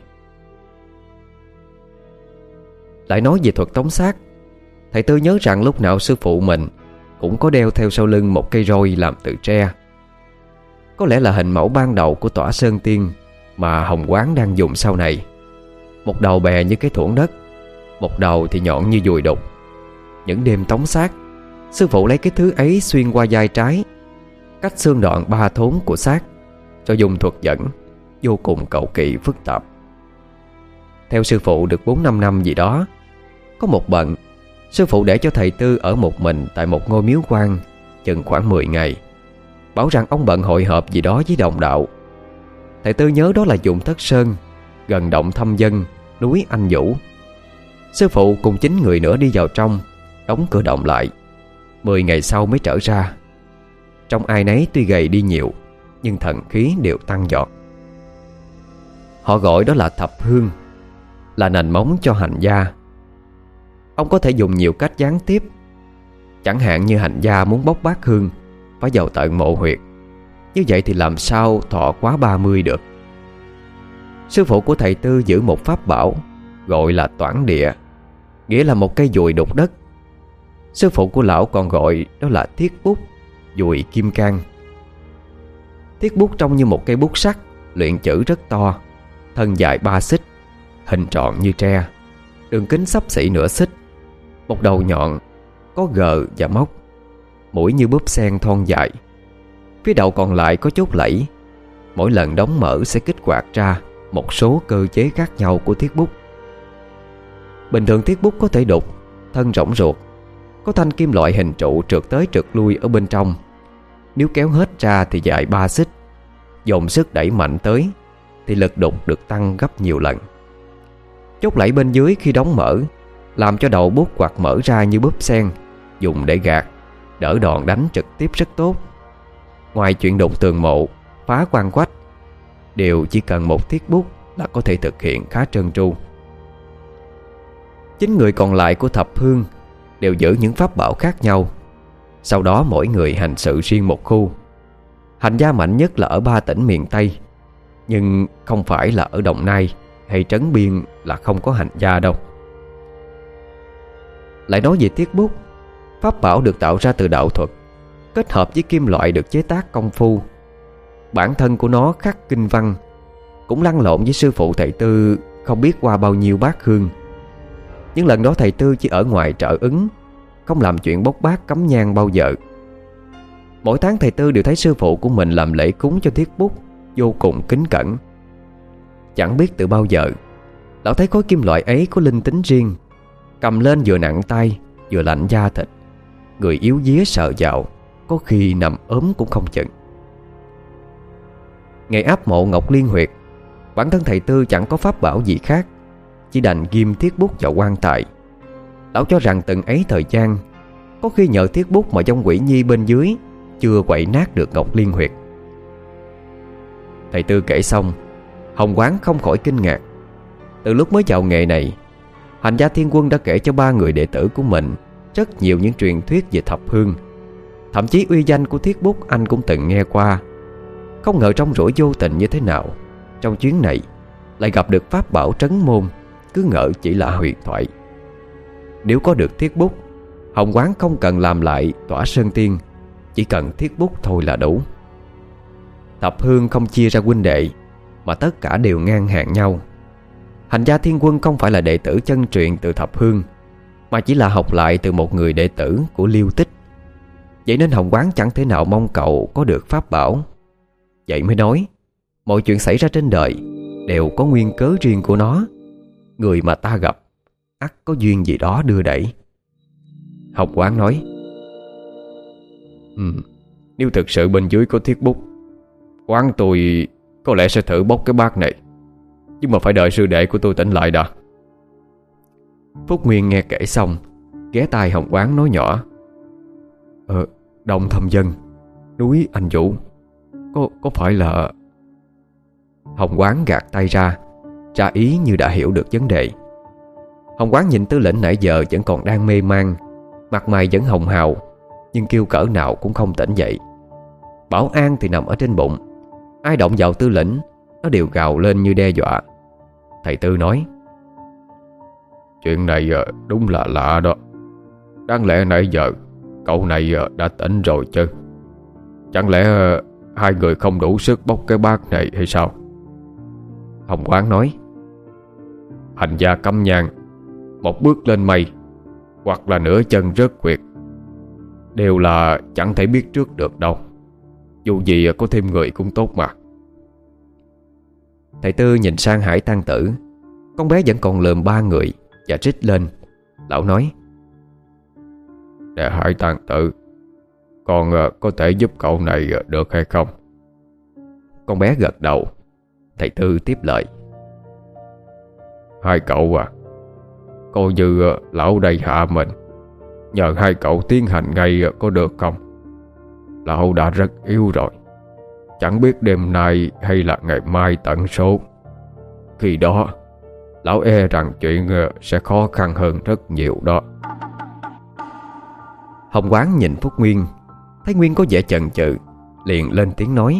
Lại nói về thuật tống xác, thầy Tư nhớ rằng lúc nào sư phụ mình cũng có đeo theo sau lưng một cây roi làm từ tre. Có lẽ là hình mẫu ban đầu của Tỏa Sơn Tiên mà Hồng Quán đang dùng sau này. Một đầu bè như cái thuẫn đất, một đầu thì nhọn như dùi đục. Những đêm tống xác, sư phụ lấy cái thứ ấy xuyên qua vai trái, cách xương đoạn ba thốn của xác, cho dùng thuật dẫn vô cùng cầu kỳ phức tạp. Theo sư phụ được bốn năm năm gì đó, có một bận sư phụ để cho thầy Tư ở một mình tại một ngôi miếu quan chừng khoảng mười ngày, bảo rằng ông bận hội họp gì đó với đồng đạo. Thầy Tư nhớ đó là vùng Thất Sơn, gần động thăm dân núi Anh Vũ. Sư phụ cùng chín người nữa đi vào trong, đóng cửa động lại. Mười ngày sau mới trở ra. Trong ai nấy tuy gầy đi nhiều, nhưng thần khí đều tăng vọt. Họ gọi đó là thập hương, là nền móng cho hành gia. Ông có thể dùng nhiều cách gián tiếp. Chẳng hạn như hành gia muốn bốc bát hương phải vào tận mộ huyệt. Như vậy thì làm sao thọ quá ba mươi được. Sư phụ của thầy Tư giữ một pháp bảo gọi là toản địa, nghĩa là một cây dùi đục đất. Sư phụ của lão còn gọi đó là thiết bút, dùi kim cang. Thiết bút trông như một cây bút sắt, luyện chữ rất to, thân dài ba xích, hình tròn như tre, đường kính xấp xỉ nửa xích, một đầu nhọn, có gờ và móc, mũi như búp sen thon dài. Phía đầu còn lại có chốt lẫy, mỗi lần đóng mở sẽ kích hoạt ra một số cơ chế khác nhau của thiết bút. Bình thường thiết bút có thể đục, thân rỗng ruột, có thanh kim loại hình trụ trượt tới trượt lui ở bên trong. Nếu kéo hết ra thì dài ba xích, dồn sức đẩy mạnh tới thì lực đục được tăng gấp nhiều lần. Chốt lẫy bên dưới khi đóng mở làm cho đầu bút quạt mở ra như búp sen, dùng để gạt, đỡ đòn đánh trực tiếp rất tốt. Ngoài chuyện đục tường mộ, phá quan quách, đều chỉ cần một thiết bút là có thể thực hiện khá trơn tru. Chín người còn lại của thập hương đều giữ những pháp bảo khác nhau. Sau đó mỗi người hành sự riêng một khu. Hành gia mạnh nhất là ở ba tỉnh miền Tây, nhưng không phải là ở Đồng Nai hay Trấn Biên là không có hành gia đâu. Lại nói về thiết bút, pháp bảo được tạo ra từ đạo thuật, kết hợp với kim loại được chế tác công phu. Bản thân của nó khắc kinh văn, cũng lăn lộn với sư phụ thầy Tư không biết qua bao nhiêu bát hương. Những lần đó thầy Tư chỉ ở ngoài trợ ứng, không làm chuyện bốc bát cắm nhang bao giờ. Mỗi tháng thầy Tư đều thấy sư phụ của mình làm lễ cúng cho thiết bút vô cùng kính cẩn. Chẳng biết từ bao giờ lão thấy khối kim loại ấy có linh tính riêng, cầm lên vừa nặng tay vừa lạnh da thịt. Người yếu día sợ vào, có khi nằm ốm cũng không chừng. Ngày áp mộ Ngọc Liên Huyệt, bản thân thầy Tư chẳng có pháp bảo gì khác, chỉ đành ghim thiết bút vào quan tài. Lão cho rằng từng ấy thời gian, có khi nhờ thiết bút mà trong quỷ nhi bên dưới chưa quậy nát được Ngọc Liên Huyệt. Thầy Tư kể xong, Hồng Quán không khỏi kinh ngạc. Từ lúc mới vào nghề này, hành gia Thiên Quân đã kể cho ba người đệ tử của mình rất nhiều những truyền thuyết về thập hương. Thậm chí uy danh của thiết bút anh cũng từng nghe qua. Không ngờ trong rủi vô tình như thế nào, trong chuyến này lại gặp được pháp bảo trấn môn, cứ ngỡ chỉ là huyền thoại. Nếu có được thiết bút, Hồng Quán không cần làm lại tỏa sơn tiên, chỉ cần thiết bút thôi là đủ. Thập hương không chia ra huynh đệ, mà tất cả đều ngang hàng nhau. Hành gia Thiên Quân không phải là đệ tử chân truyền từ thập hương, mà chỉ là học lại từ một người đệ tử của Liêu Tích. Vậy nên Hồng Quán chẳng thể nào mong cậu có được pháp bảo. Vậy mới nói, mọi chuyện xảy ra trên đời đều có nguyên cớ riêng của nó. Người mà ta gặp ắt có duyên gì đó đưa đẩy. Hồng Quán nói, ừ, nếu thực sự bên dưới có thiết bút, quán tôi có lẽ sẽ thử bốc cái bát này, nhưng mà phải đợi sư đệ của tôi tỉnh lại đã. Phúc Nguyên nghe kể xong, ghé tai Hồng Quán nói nhỏ, Ờ, Đông Thâm Dân, núi Anh Vũ, Có, có phải là... Hồng Quán gạt tay ra, ra ý như đã hiểu được vấn đề. Hồng Quán nhìn Tư Lệnh nãy giờ vẫn còn đang mê man, mặt mày vẫn hồng hào, nhưng kêu cỡ nào cũng không tỉnh dậy. Bảo an thì nằm ở trên bụng, ai động vào Tư Lệnh nó đều gào lên như đe dọa. Thầy Tư nói, chuyện này đúng là lạ đó. Đáng lẽ nãy giờ cậu này đã tỉnh rồi chứ? Chẳng lẽ hai người không đủ sức bốc cái bát này hay sao? Hồng Quán nói, hành gia cấm nhang, một bước lên mây, hoặc là nửa chân rớt quyệt, đều là chẳng thể biết trước được đâu. Dù gì có thêm người cũng tốt mà. Thầy Tư nhìn sang Hải Tăng Tử, con bé vẫn còn lườm ba người và rít lên. Lão nói, Nè Hải Tăng Tử, con có thể giúp cậu này được hay không? Con bé gật đầu. Thầy Tư tiếp lời, Hai cậu à, coi như lão đây hạ mình, nhờ hai cậu tiến hành ngay có được không? Lão đã rất yếu rồi, chẳng biết đêm nay hay là ngày mai tận số. Khi đó lão e rằng chuyện sẽ khó khăn hơn rất nhiều đó. Hồng Quán nhìn Phúc Nguyên, thấy Nguyên có vẻ chần chừ, liền lên tiếng nói: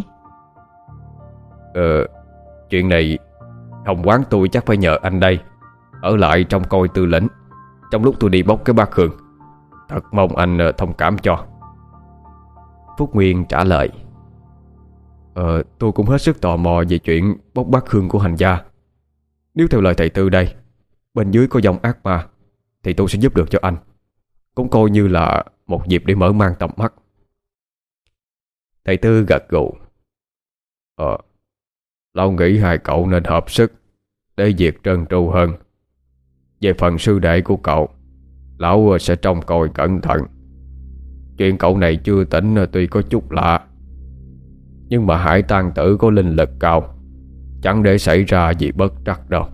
Ờ, chuyện này Hồng Quán tôi chắc phải nhờ anh đây ở lại trong coi Tư Lĩnh trong lúc tôi đi bốc cái bát hương. Thật mong anh thông cảm cho. Phúc Nguyên trả lời: Ờ, tôi cũng hết sức tò mò về chuyện bốc bát hương của hành gia. Nếu theo lời thầy Tư đây, bên dưới có dòng ác ma, thì tôi sẽ giúp được cho anh, cũng coi như là một dịp để mở mang tầm mắt. Thầy Tư gật gù: Ờ, lão nghĩ hai cậu nên hợp sức để việc trơn tru hơn. Về phần sư đệ của cậu, lão sẽ trông coi cẩn thận. Chuyện cậu này chưa tỉnh tuy có chút lạ, nhưng mà Hải Tang Tử có linh lực cao, chẳng để xảy ra gì bất trắc đâu.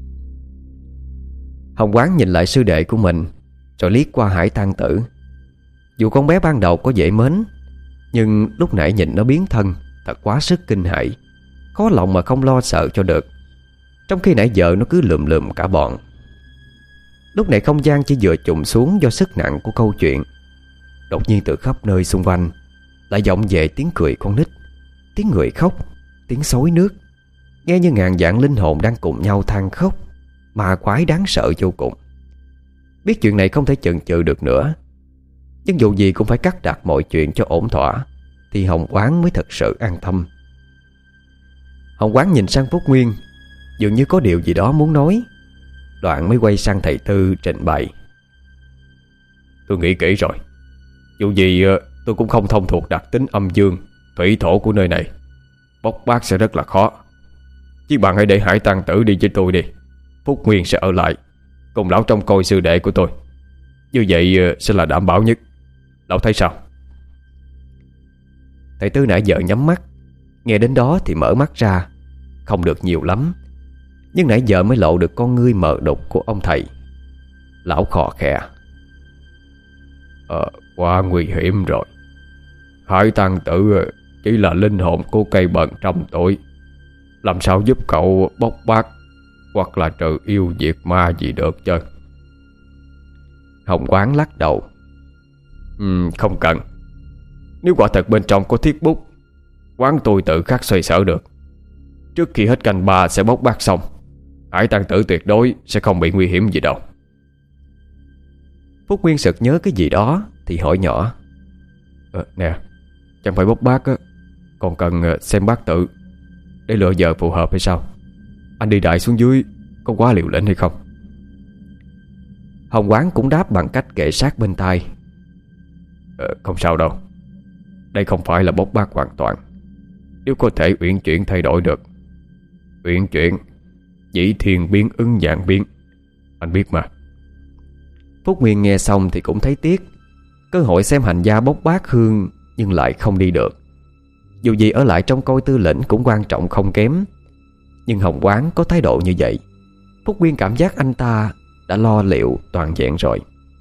Hồng Quán nhìn lại sư đệ của mình, rồi liếc qua Hải Tang Tử. Dù con bé ban đầu có dễ mến, nhưng lúc nãy nhìn nó biến thân thật quá sức kinh hãi, khó lòng mà không lo sợ cho được. Trong khi nãy giờ nó cứ lườm lườm cả bọn. Lúc này không gian chỉ vừa chùng xuống do sức nặng của câu chuyện. Đột nhiên từ khắp nơi xung quanh lại vọng về tiếng cười con nít, tiếng người khóc, tiếng xối nước, nghe như ngàn vạn linh hồn đang cùng nhau than khóc, ma quái đáng sợ vô cùng. Biết chuyện này không thể chần chừ được nữa, nhưng dù gì cũng phải cắt đặt mọi chuyện cho ổn thỏa, thì Hồng Quán mới thật sự an tâm. Hồng Quán nhìn sang Phúc Nguyên, dường như có điều gì đó muốn nói, đoạn mới quay sang thầy Tư trình bày: Tôi nghĩ kỹ rồi. Dù gì tôi cũng không thông thuộc đặc tính âm dương, thủy thổ của nơi này, bốc bác sẽ rất là khó. Chứ bạn hãy để Hải Tang Tử đi với tôi đi. Phúc Nguyên sẽ ở lại cùng lão trông coi sư đệ của tôi. Như vậy sẽ là đảm bảo nhất. Lão thấy sao? Thầy Tư nãy giờ nhắm mắt, nghe đến đó thì mở mắt ra. Không được nhiều lắm, nhưng nãy giờ mới lộ được con ngươi mờ đục của ông thầy. Lão khò khè: Ờ, quá nguy hiểm rồi. Hải Tang Tử chỉ là linh hồn của cây bần trăm tuổi, làm sao giúp cậu bốc bác hoặc là trừ yêu diệt ma gì được chứ? Hồng Quán lắc đầu: ừ, Không cần. Nếu quả thật bên trong có thiết bút, quán tôi tự khắc xoay sở được. Trước khi hết canh ba sẽ bốc bác xong, Hải Tang Tử tuyệt đối sẽ không bị nguy hiểm gì đâu. Phúc Nguyên sực nhớ cái gì đó thì hỏi nhỏ: ờ, Nè, chẳng phải bốc bác á, còn cần xem bát tự để lựa giờ phù hợp hay sao? Anh đi đại xuống dưới có quá liều lĩnh hay không? Hồng Quán cũng đáp bằng cách kề sát bên tai: ờ, Không sao đâu. Đây không phải là bốc bác hoàn toàn. Nếu có thể uyển chuyển thay đổi được. Uyển chuyển, dĩ thiên biến ứng dạng biến, anh biết mà. Phúc Nguyên nghe xong thì cũng thấy tiếc. Cơ hội xem hành gia bốc bát hương nhưng lại không đi được. Dù gì ở lại trong coi Tư Lĩnh cũng quan trọng không kém, nhưng Hồng Quán có thái độ như vậy, Phúc Nguyên cảm giác anh ta đã lo liệu toàn vẹn rồi.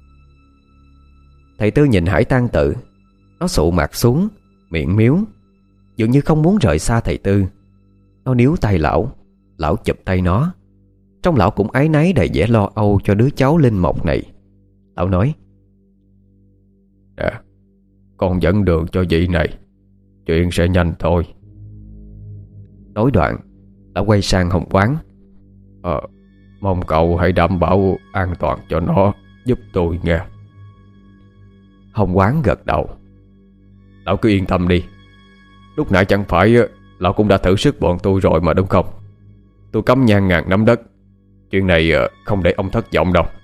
Thầy Tư nhìn Hải Tang Tử. Nó sụ mặt xuống, miệng miếu, dường như không muốn rời xa thầy Tư. Nó níu tay lão, lão chụp tay nó. Trong lão cũng áy náy đầy vẻ lo âu cho đứa cháu linh mộc này. Lão nói: Nè, con dẫn đường cho vị này, chuyện sẽ nhanh thôi. Nói đoạn, lão quay sang Hồng Quán: Ờ, mong cậu hãy đảm bảo an toàn cho nó giúp tôi nghe. Hồng Quán gật đầu: Lão cứ yên tâm đi. Lúc nãy chẳng phải lão cũng đã thử sức bọn tôi rồi mà đúng không? Tôi cắm nhang ngàn nắm đất. Chuyện này không để ông thất vọng đâu.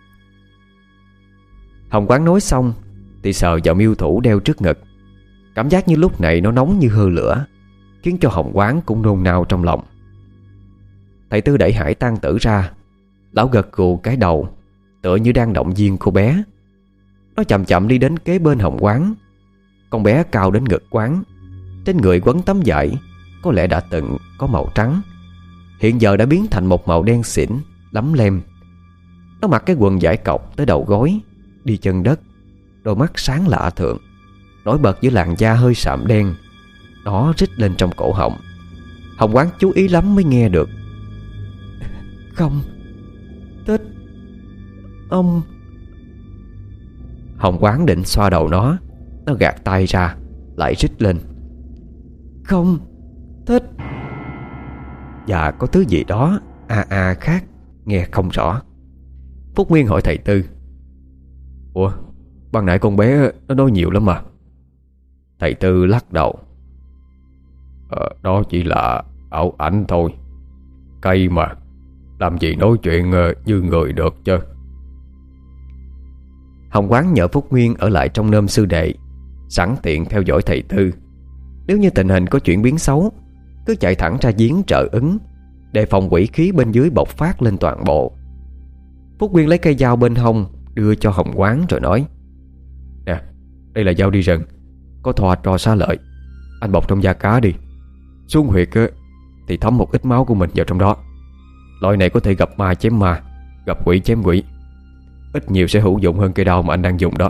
Hồng Quán nói xong thì sờ vào miêu thủ đeo trước ngực. Cảm giác như lúc này nó nóng như hơ lửa, khiến cho Hồng Quán cũng nôn nao trong lòng. Thầy Tư đẩy Hải Tang Tử ra. Lão gật gù cái đầu, tựa như đang động viên cô bé. Nó chậm chậm đi đến kế bên Hồng Quán. Con bé cao đến ngực Quán, trên người quấn tấm vải có lẽ đã từng có màu trắng, hiện giờ đã biến thành một màu đen xỉn, lấm lem. Nó mặc cái quần vải cộc tới đầu gối, đi chân đất, đôi mắt sáng lạ thường, nổi bật giữa làn da hơi sạm đen. Nó rít lên trong cổ họng. Hồng Quán chú ý lắm mới nghe được: "Không thích ông." Hồng Quán định xoa đầu nó, nó gạt tay ra, lại rít lên: "Không thích." Và có thứ gì đó a a khác, nghe không rõ. Phúc Nguyên hỏi thầy Tư: "Ủa, ban nãy con bé nó nói nhiều lắm mà." Thầy Tư lắc đầu: ờ, "Đó chỉ là ảo ảnh thôi. Cây mà, làm gì nói chuyện như người được chứ." Hồng Quán nhờ Phúc Nguyên ở lại trong nôm sư đệ, sẵn tiện theo dõi thầy Tư. Nếu như tình hình có chuyển biến xấu, cứ chạy thẳng ra giếng trợ ứng, đề phòng quỷ khí bên dưới bộc phát lên toàn bộ. Phúc Nguyên lấy cây dao bên hông đưa cho Hồng Quán rồi nói: "Nè, đây là dao đi rừng, có thoa trò xá lợi. Anh bọc trong da cá đi. Xuống huyệt thì thấm một ít máu của mình vào trong đó. Loại này có thể gặp ma chém ma, gặp quỷ chém quỷ. Ít nhiều sẽ hữu dụng hơn cây đao mà anh đang dùng đó."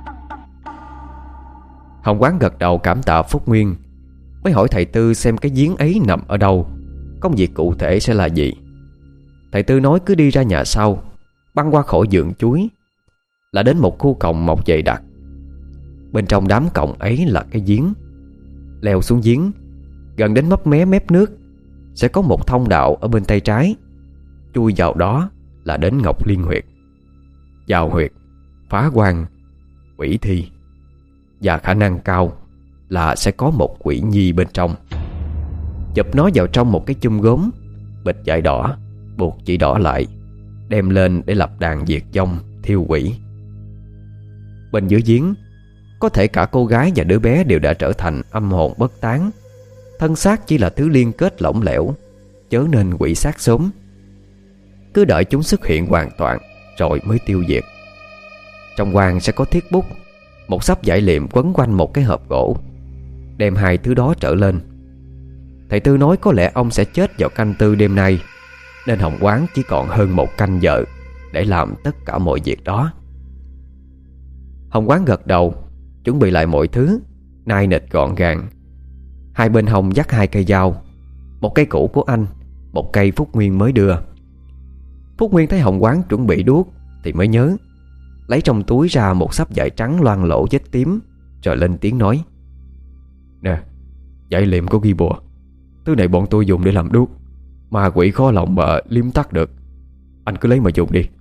Hồng Quán gật đầu cảm tạ Phúc Nguyên, mới hỏi thầy Tư xem cái giếng ấy nằm ở đâu, công việc cụ thể sẽ là gì. Thầy Tư nói cứ đi ra nhà sau, băng qua khỏi vườn chuối là đến một khu còng mọc dày đặc. Bên trong đám còng ấy là cái giếng. Leo xuống giếng, gần đến mấp mé mép nước, sẽ có một thông đạo ở bên tay trái. Chui vào đó là đến Ngọc Liên huyệt. Vào huyệt, phá quan, quỷ thi, và khả năng cao là sẽ có một quỷ nhi bên trong. Chụp nó vào trong một cái chum gốm, bịch vải đỏ, buộc chỉ đỏ lại, đem lên để lập đàn diệt vong, thiêu quỷ. Bên dưới giếng, có thể cả cô gái và đứa bé đều đã trở thành âm hồn bất tán. Thân xác chỉ là thứ liên kết lỏng lẻo, chớ nên quỷ sát sớm. Cứ đợi chúng xuất hiện hoàn toàn rồi mới tiêu diệt. Trong quan sẽ có thiết bút, một xấp vải liệm quấn quanh một cái hộp gỗ. Đem hai thứ đó trở lên. Thầy Tư nói có lẽ ông sẽ chết vào canh tư đêm nay, nên Hồng Quán chỉ còn hơn một canh giờ để làm tất cả mọi việc đó. Hồng Quán gật đầu, chuẩn bị lại mọi thứ, nai nịt gọn gàng. Hai bên hông dắt hai cây dao, một cây cũ của anh, một cây Phúc Nguyên mới đưa. Phúc Nguyên thấy Hồng Quán chuẩn bị đuốc thì mới nhớ, lấy trong túi ra một xấp vải trắng loang lỗ vết tím, rồi lên tiếng nói: "Nè, vải liệm có ghi bùa. Thứ này bọn tôi dùng để làm đuốc, ma quỷ khó lòng mà liếm tắt được. Anh cứ lấy mà dùng đi."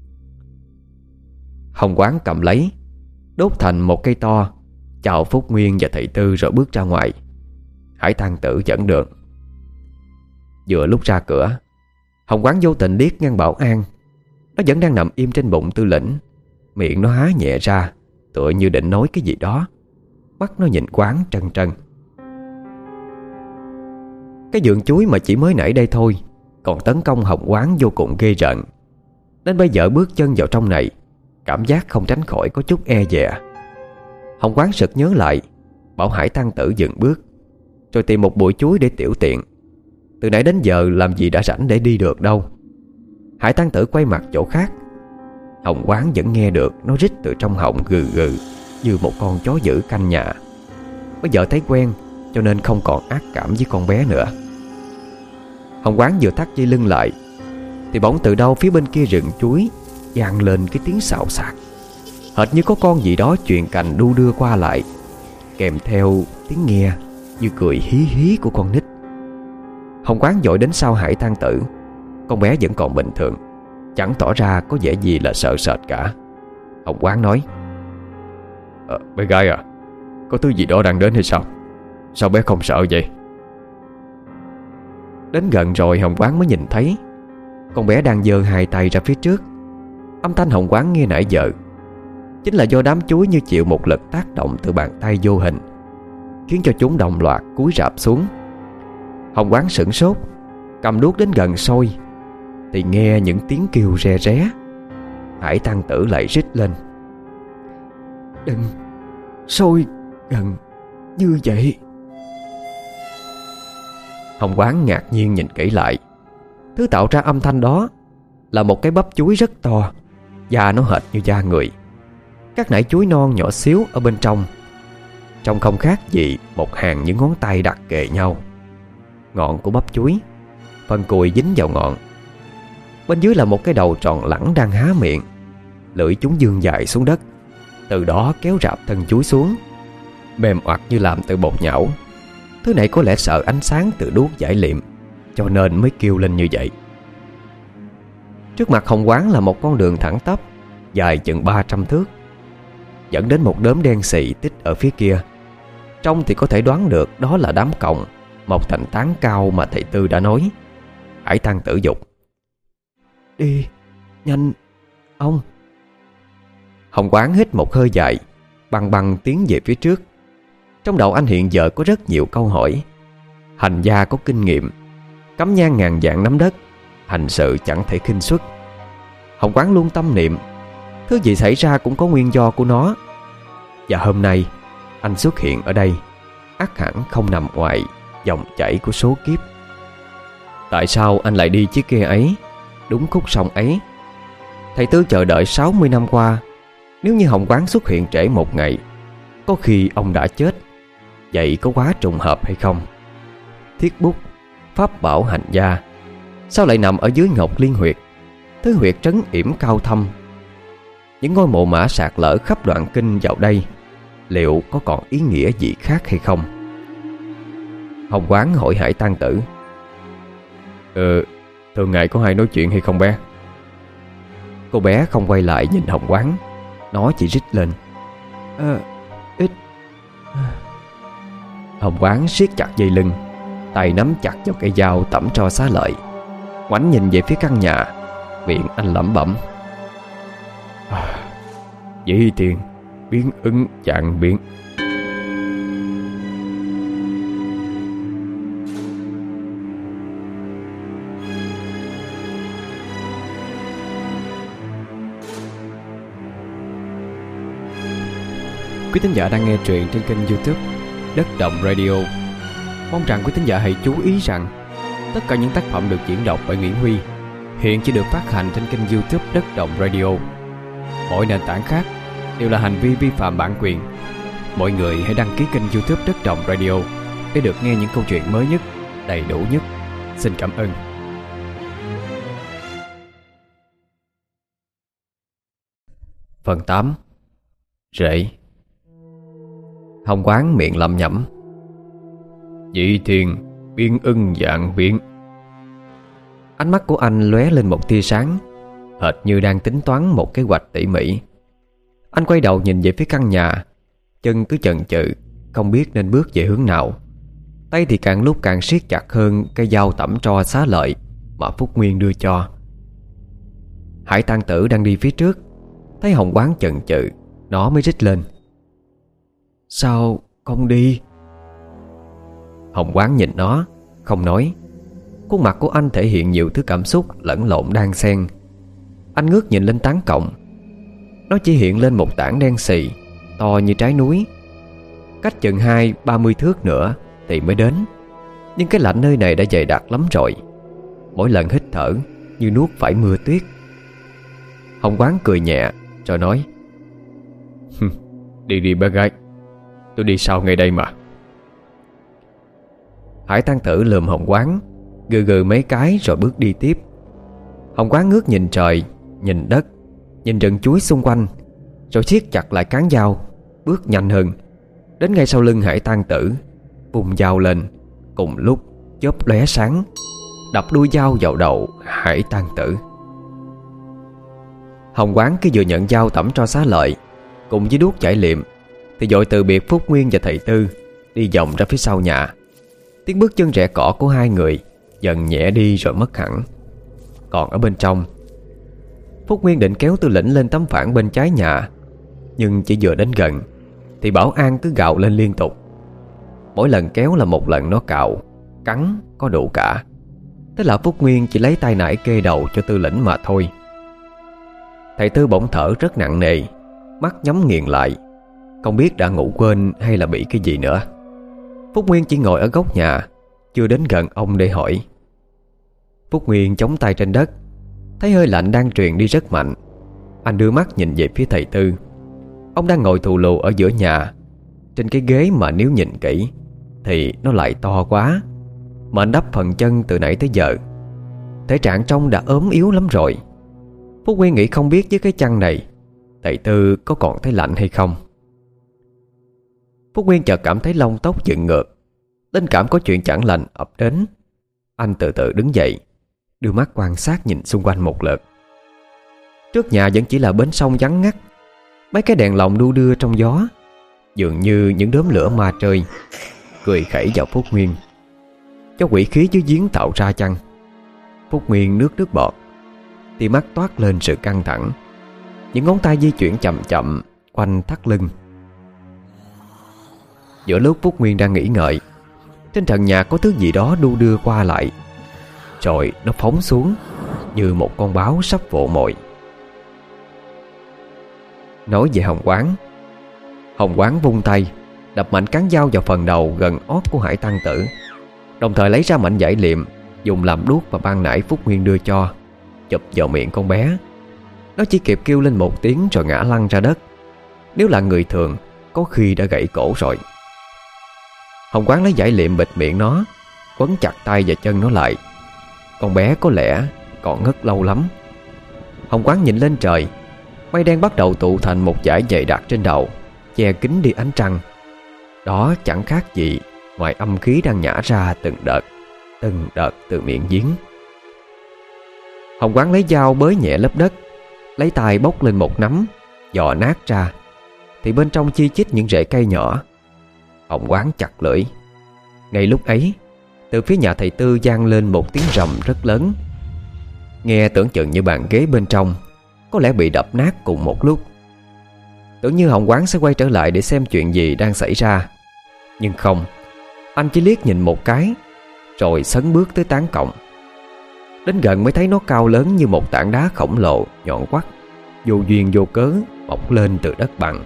Hồng Quán cầm lấy, đốt thành một cây to, chào Phúc Nguyên và thầy Tư rồi bước ra ngoài. Hải Tăng Tử dẫn đường. Vừa lúc ra cửa, Hồng Quán vô tình liếc ngang Bảo An. Nó vẫn đang nằm im trên bụng Tư Lĩnh, miệng nó há nhẹ ra, tựa như định nói cái gì đó. Mắt nó nhìn Quán trân trân. Cái vườn chuối mà chỉ mới nãy đây thôi còn tấn công Hồng Quán vô cùng ghê rợn, nên bây giờ bước chân vào trong này, cảm giác không tránh khỏi có chút e dè. Hồng Quán sực nhớ lại, bảo Hải Tăng Tử dừng bước, rồi tìm một bụi chuối để tiểu tiện. Từ nãy đến giờ làm gì đã rảnh để đi được đâu. Hải Tăng Tử quay mặt chỗ khác. Hồng Quán vẫn nghe được nó rít từ trong họng gừ gừ, như một con chó dữ canh nhà. Bây giờ thấy quen cho nên không còn ác cảm với con bé nữa. Hồng Quán vừa thắt dây lưng lại thì bỗng từ đâu phía bên kia rừng chuối vang lên cái tiếng xào xạc, hệt như có con gì đó chuyền cành đu đưa qua lại, kèm theo tiếng nghe như cười hí hí của con nít. Hồng Quán vội đến sau Hải Tăng Tử. Con bé vẫn còn bình thường, chẳng tỏ ra có vẻ gì là sợ sệt cả. Hồng Quán nói: ờ, "Bé gái à, có thứ gì đó đang đến hay sao? Sao bé không sợ vậy?" Đến gần rồi Hồng Quán mới nhìn thấy con bé đang giơ hai tay ra phía trước. Âm thanh Hồng Quán nghe nãy giờ chính là do đám chuối như chịu một lực tác động từ bàn tay vô hình, khiến cho chúng đồng loạt cúi rạp xuống. Hồng Quán sửng sốt, cầm đuốc đến gần soi thì nghe những tiếng kêu re ré. Hải Tăng Tử lại rít lên: "Đừng soi gần như vậy." Hồng Quán ngạc nhiên nhìn kỹ lại. Thứ tạo ra âm thanh đó là một cái bắp chuối rất to, da nó hệt như da người. Các nải chuối non nhỏ xíu ở bên trong, trông không khác gì một hàng những ngón tay đặt kề nhau. Ngọn của bắp chuối, phần cùi dính vào ngọn. Bên dưới là một cái đầu tròn lẳng đang há miệng, lưỡi chúng dương dài xuống đất, từ đó kéo rạp thân chuối xuống, mềm oặt như làm từ bột nhão. Thứ này có lẽ sợ ánh sáng từ đuốc giải liệm, cho nên mới kêu lên như vậy. Trước mặt Hồng Quán là một con đường thẳng tắp, dài chừng ba trăm thước, dẫn đến một đốm đen xì tích ở phía kia. Trông thì có thể đoán được đó là đám còng mọc thành tán cao mà thầy Tư đã nói. Hải Tăng Tử dục: "Đi, nhanh, ông." Hồng Quán hít một hơi dài, băng băng tiến về phía trước. Trong đầu anh hiện giờ có rất nhiều câu hỏi. Hành gia có kinh nghiệm, cắm nhang ngàn vạn nắm đất, hành sự chẳng thể khinh suất. Hồng Quán luôn tâm niệm, thứ gì xảy ra cũng có nguyên do của nó. Và hôm nay anh xuất hiện ở đây, ắt hẳn không nằm ngoài dòng chảy của số kiếp. Tại sao anh lại đi chiếc ghe ấy, đúng khúc sông ấy? Thầy Tư chờ đợi sáu mươi năm qua. Nếu như Hồng Quán xuất hiện trễ một ngày, có khi ông đã chết. Vậy có quá trùng hợp hay không? Thiết bút, pháp bảo hành gia, sao lại nằm ở dưới Ngọc Liên Huyệt, thứ huyệt trấn yểm cao thâm? Những ngôi mộ mã sạt lở khắp đoạn kinh vào đây, liệu có còn ý nghĩa gì khác hay không? Hồng Quán hỏi Hải Tăng Tử: Ừ, thường ngày có hay nói chuyện hay không bé? Cô bé không quay lại nhìn Hồng Quán, nó chỉ rít lên: À, ít. Hồng Quán siết chặt dây lưng, tay nắm chặt vào cây dao tẩm tro xá lợi, ngoảnh nhìn về phía căn nhà, miệng anh lẩm bẩm: à, Dĩ tiền biến ứng chạng biến. Quý thính giả đang nghe truyện trên kênh YouTube Đất Động Radio. Mong rằng quý thính giả hãy chú ý rằng tất cả những tác phẩm được diễn đọc bởi Nguyễn Huy hiện chỉ được phát hành trên kênh YouTube Đất Động Radio. Mỗi nền tảng khác đều là hành vi vi phạm bản quyền. Mọi người hãy đăng ký kênh YouTube Đất Động Radio để được nghe những câu chuyện mới nhất, đầy đủ nhất. Xin cảm ơn. Phần tám. Rễ. Hồng Quán miệng lẩm nhẩm: Dĩ thiên biến ưng dạng biến. Ánh mắt của anh lóe lên một tia sáng, hệt như đang tính toán một kế hoạch tỉ mỉ. Anh quay đầu nhìn về phía căn nhà, chân cứ chần chừ, không biết nên bước về hướng nào. Tay thì càng lúc càng siết chặt hơn cây dao tẩm tro xá lợi mà Phúc Nguyên đưa cho. Hải Tăng Tử đang đi phía trước, thấy Hồng Quán chần chừ, nó mới rít lên: Sao không đi? Hồng Quán nhìn nó, không nói. Khuôn mặt của anh thể hiện nhiều thứ cảm xúc lẫn lộn đan xen. Anh ngước nhìn lên tán cọng. Nó chỉ hiện lên một tảng đen xì, to như trái núi. Cách chừng hai ba mươi thước nữa thì mới đến. Nhưng cái lạnh nơi này đã dày đặc lắm rồi. Mỗi lần hít thở như nuốt phải mưa tuyết. Hồng Quán cười nhẹ rồi nói: Đi đi bé gái, tôi đi sau ngay đây mà. Hải Tăng Tử lườm Hồng Quán, gừ gừ mấy cái rồi bước đi tiếp. Hồng Quán ngước nhìn trời, nhìn đất, nhìn rừng chuối xung quanh, rồi siết chặt lại cán dao, bước nhanh hơn. Đến ngay sau lưng Hải Tăng Tử, vùng dao lên, cùng lúc chớp lóe sáng, đập đuôi dao vào đầu Hải Tăng Tử. Hồng Quán khi vừa nhận dao tẩm tro xá lợi cùng với đuốc chải liệm thì vội từ biệt Phúc Nguyên và thầy Tư, đi vòng ra phía sau nhà. Tiếng bước chân rẽ cỏ của hai người dần nhẹ đi rồi mất hẳn. Còn ở bên trong, Phúc Nguyên định kéo Tư Lĩnh lên tấm phản bên trái nhà, nhưng chỉ vừa đến gần thì Bảo An cứ gào lên liên tục. Mỗi lần kéo là một lần nó cào, cắn có đủ cả. Thế là Phúc Nguyên chỉ lấy tay nải kê đầu cho Tư Lĩnh mà thôi. Thầy Tư bỗng thở rất nặng nề, mắt nhắm nghiền lại, không biết đã ngủ quên hay là bị cái gì nữa. Phúc Nguyên chỉ ngồi ở góc nhà, chưa đến gần ông để hỏi. Phúc Nguyên chống tay trên đất, Thấy hơi lạnh đang truyền đi rất mạnh, anh đưa mắt nhìn về phía thầy Tư. Ông đang ngồi thù lù ở giữa nhà, trên cái ghế mà nếu nhìn kỹ thì nó lại to quá, mà anh đắp phần chân từ nãy tới giờ. Thể trạng trông đã ốm yếu lắm rồi. Phúc Nguyên nghĩ không biết với cái chăn này thầy Tư có còn thấy lạnh hay không. Phúc Nguyên chợt cảm thấy lông tóc dựng ngược, linh cảm có chuyện chẳng lành ập đến. Anh từ từ đứng dậy, đưa mắt quan sát nhìn xung quanh một lượt. Trước nhà vẫn chỉ là bến sông vắng ngắt, mấy cái đèn lồng đu đưa trong gió, dường như những đốm lửa ma trời cười khẩy vào Phúc Nguyên. Cho quỷ khí dưới giếng tạo ra chăng? Phúc Nguyên nước nước bọt, thì mắt toát lên sự căng thẳng. Những ngón tay di chuyển chậm chậm quanh thắt lưng. Giữa lúc Phúc Nguyên đang nghĩ ngợi, trên trần nhà có thứ gì đó đu đưa qua lại, rồi nó phóng xuống như một con báo sắp vồ mồi. Nói về Hồng Quán, Hồng Quán vung tay đập mạnh cán dao vào phần đầu gần ót của Hải Tăng Tử, đồng thời lấy ra mảnh vải liệm dùng làm đuốc và ban nãy Phúc Nguyên đưa cho, chụp vào miệng con bé. Nó chỉ kịp kêu lên một tiếng rồi ngã lăn ra đất. Nếu là người thường có khi đã gãy cổ rồi. Hồng Quán lấy vải liệm bịt miệng nó, quấn chặt tay và chân nó lại. Con bé có lẽ còn ngất lâu lắm. Hồng Quán nhìn lên trời, mây đen bắt đầu tụ thành một dải dày đặc trên đầu, che kín đi ánh trăng. Đó chẳng khác gì ngoài âm khí đang nhả ra từng đợt, từng đợt từ miệng giếng. Hồng Quán lấy dao bới nhẹ lớp đất, lấy tay bốc lên một nắm, dò nát ra, thì bên trong chi chít những rễ cây nhỏ. Hồng Quán chặt lưỡi. Ngay lúc ấy, từ phía nhà thầy Tư vang lên một tiếng rầm rất lớn, nghe tưởng chừng như bàn ghế bên trong có lẽ bị đập nát cùng một lúc. Tưởng như Hồng Quán sẽ quay trở lại để xem chuyện gì đang xảy ra, nhưng không. Anh chỉ liếc nhìn một cái, rồi sấn bước tới tán cọng. Đến gần mới thấy nó cao lớn như một tảng đá khổng lồ nhọn quắt, vô duyên vô cớ mọc lên từ đất bằng.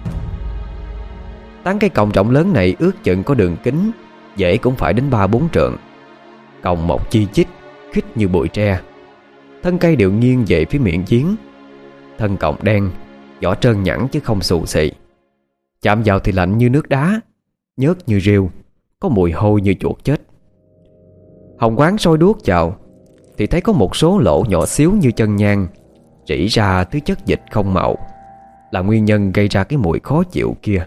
Tán cây còng rộng lớn này ước chừng có đường kính dễ cũng phải đến ba bốn trượng. Còng mọc chi chít, khít như bụi tre. Thân cây đều nghiêng về phía miệng giếng. Thân còng đen, vỏ trơn nhẵn chứ không xù xì. Chạm vào thì lạnh như nước đá, nhớt như rêu, có mùi hôi như chuột chết. Hồng Quán soi đuốc vào thì thấy có một số lỗ nhỏ xíu như chân nhang rỉ ra thứ chất dịch không màu, là nguyên nhân gây ra cái mùi khó chịu kia.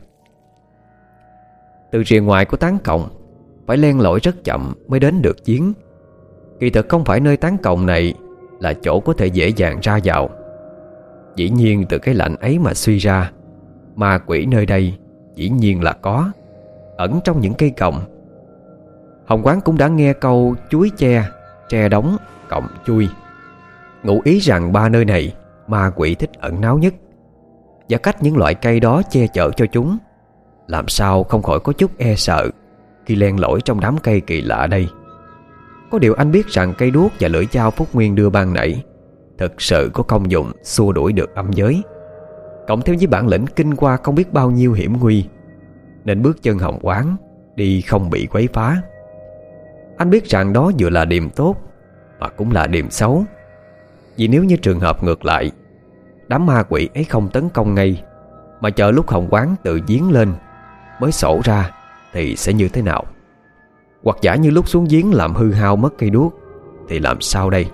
Từ rìa ngoài của tán còng phải len lỏi rất chậm mới đến được giếng. Kỳ thực không phải nơi tán còng này là chỗ có thể dễ dàng ra vào. Dĩ nhiên từ cái lạnh ấy mà suy ra, ma quỷ nơi đây dĩ nhiên là có, ẩn trong những cây còng. Hồng Quán cũng đã nghe câu chuối che, tre đóng, còng chui, ngụ ý rằng ba nơi này ma quỷ thích ẩn náu nhất, và cách những loại cây đó che chở cho chúng, làm sao không khỏi có chút e sợ khi len lỏi trong đám cây kỳ lạ đây. Có điều anh biết rằng cây đuốc và lưỡi dao Phúc Nguyên đưa ban nãy thực sự có công dụng xua đuổi được âm giới, cộng thêm với bản lĩnh kinh qua không biết bao nhiêu hiểm nguy, nên bước chân Hồng Quán đi không bị quấy phá. Anh biết rằng đó vừa là điềm tốt mà cũng là điềm xấu. Vì nếu như trường hợp ngược lại, đám ma quỷ ấy không tấn công ngay, mà chờ lúc Hồng Quán tự giếng lên mới sổ ra, thì sẽ như thế nào? Hoặc giả như lúc xuống giếng làm hư hao mất cây đuốc, thì làm sao đây?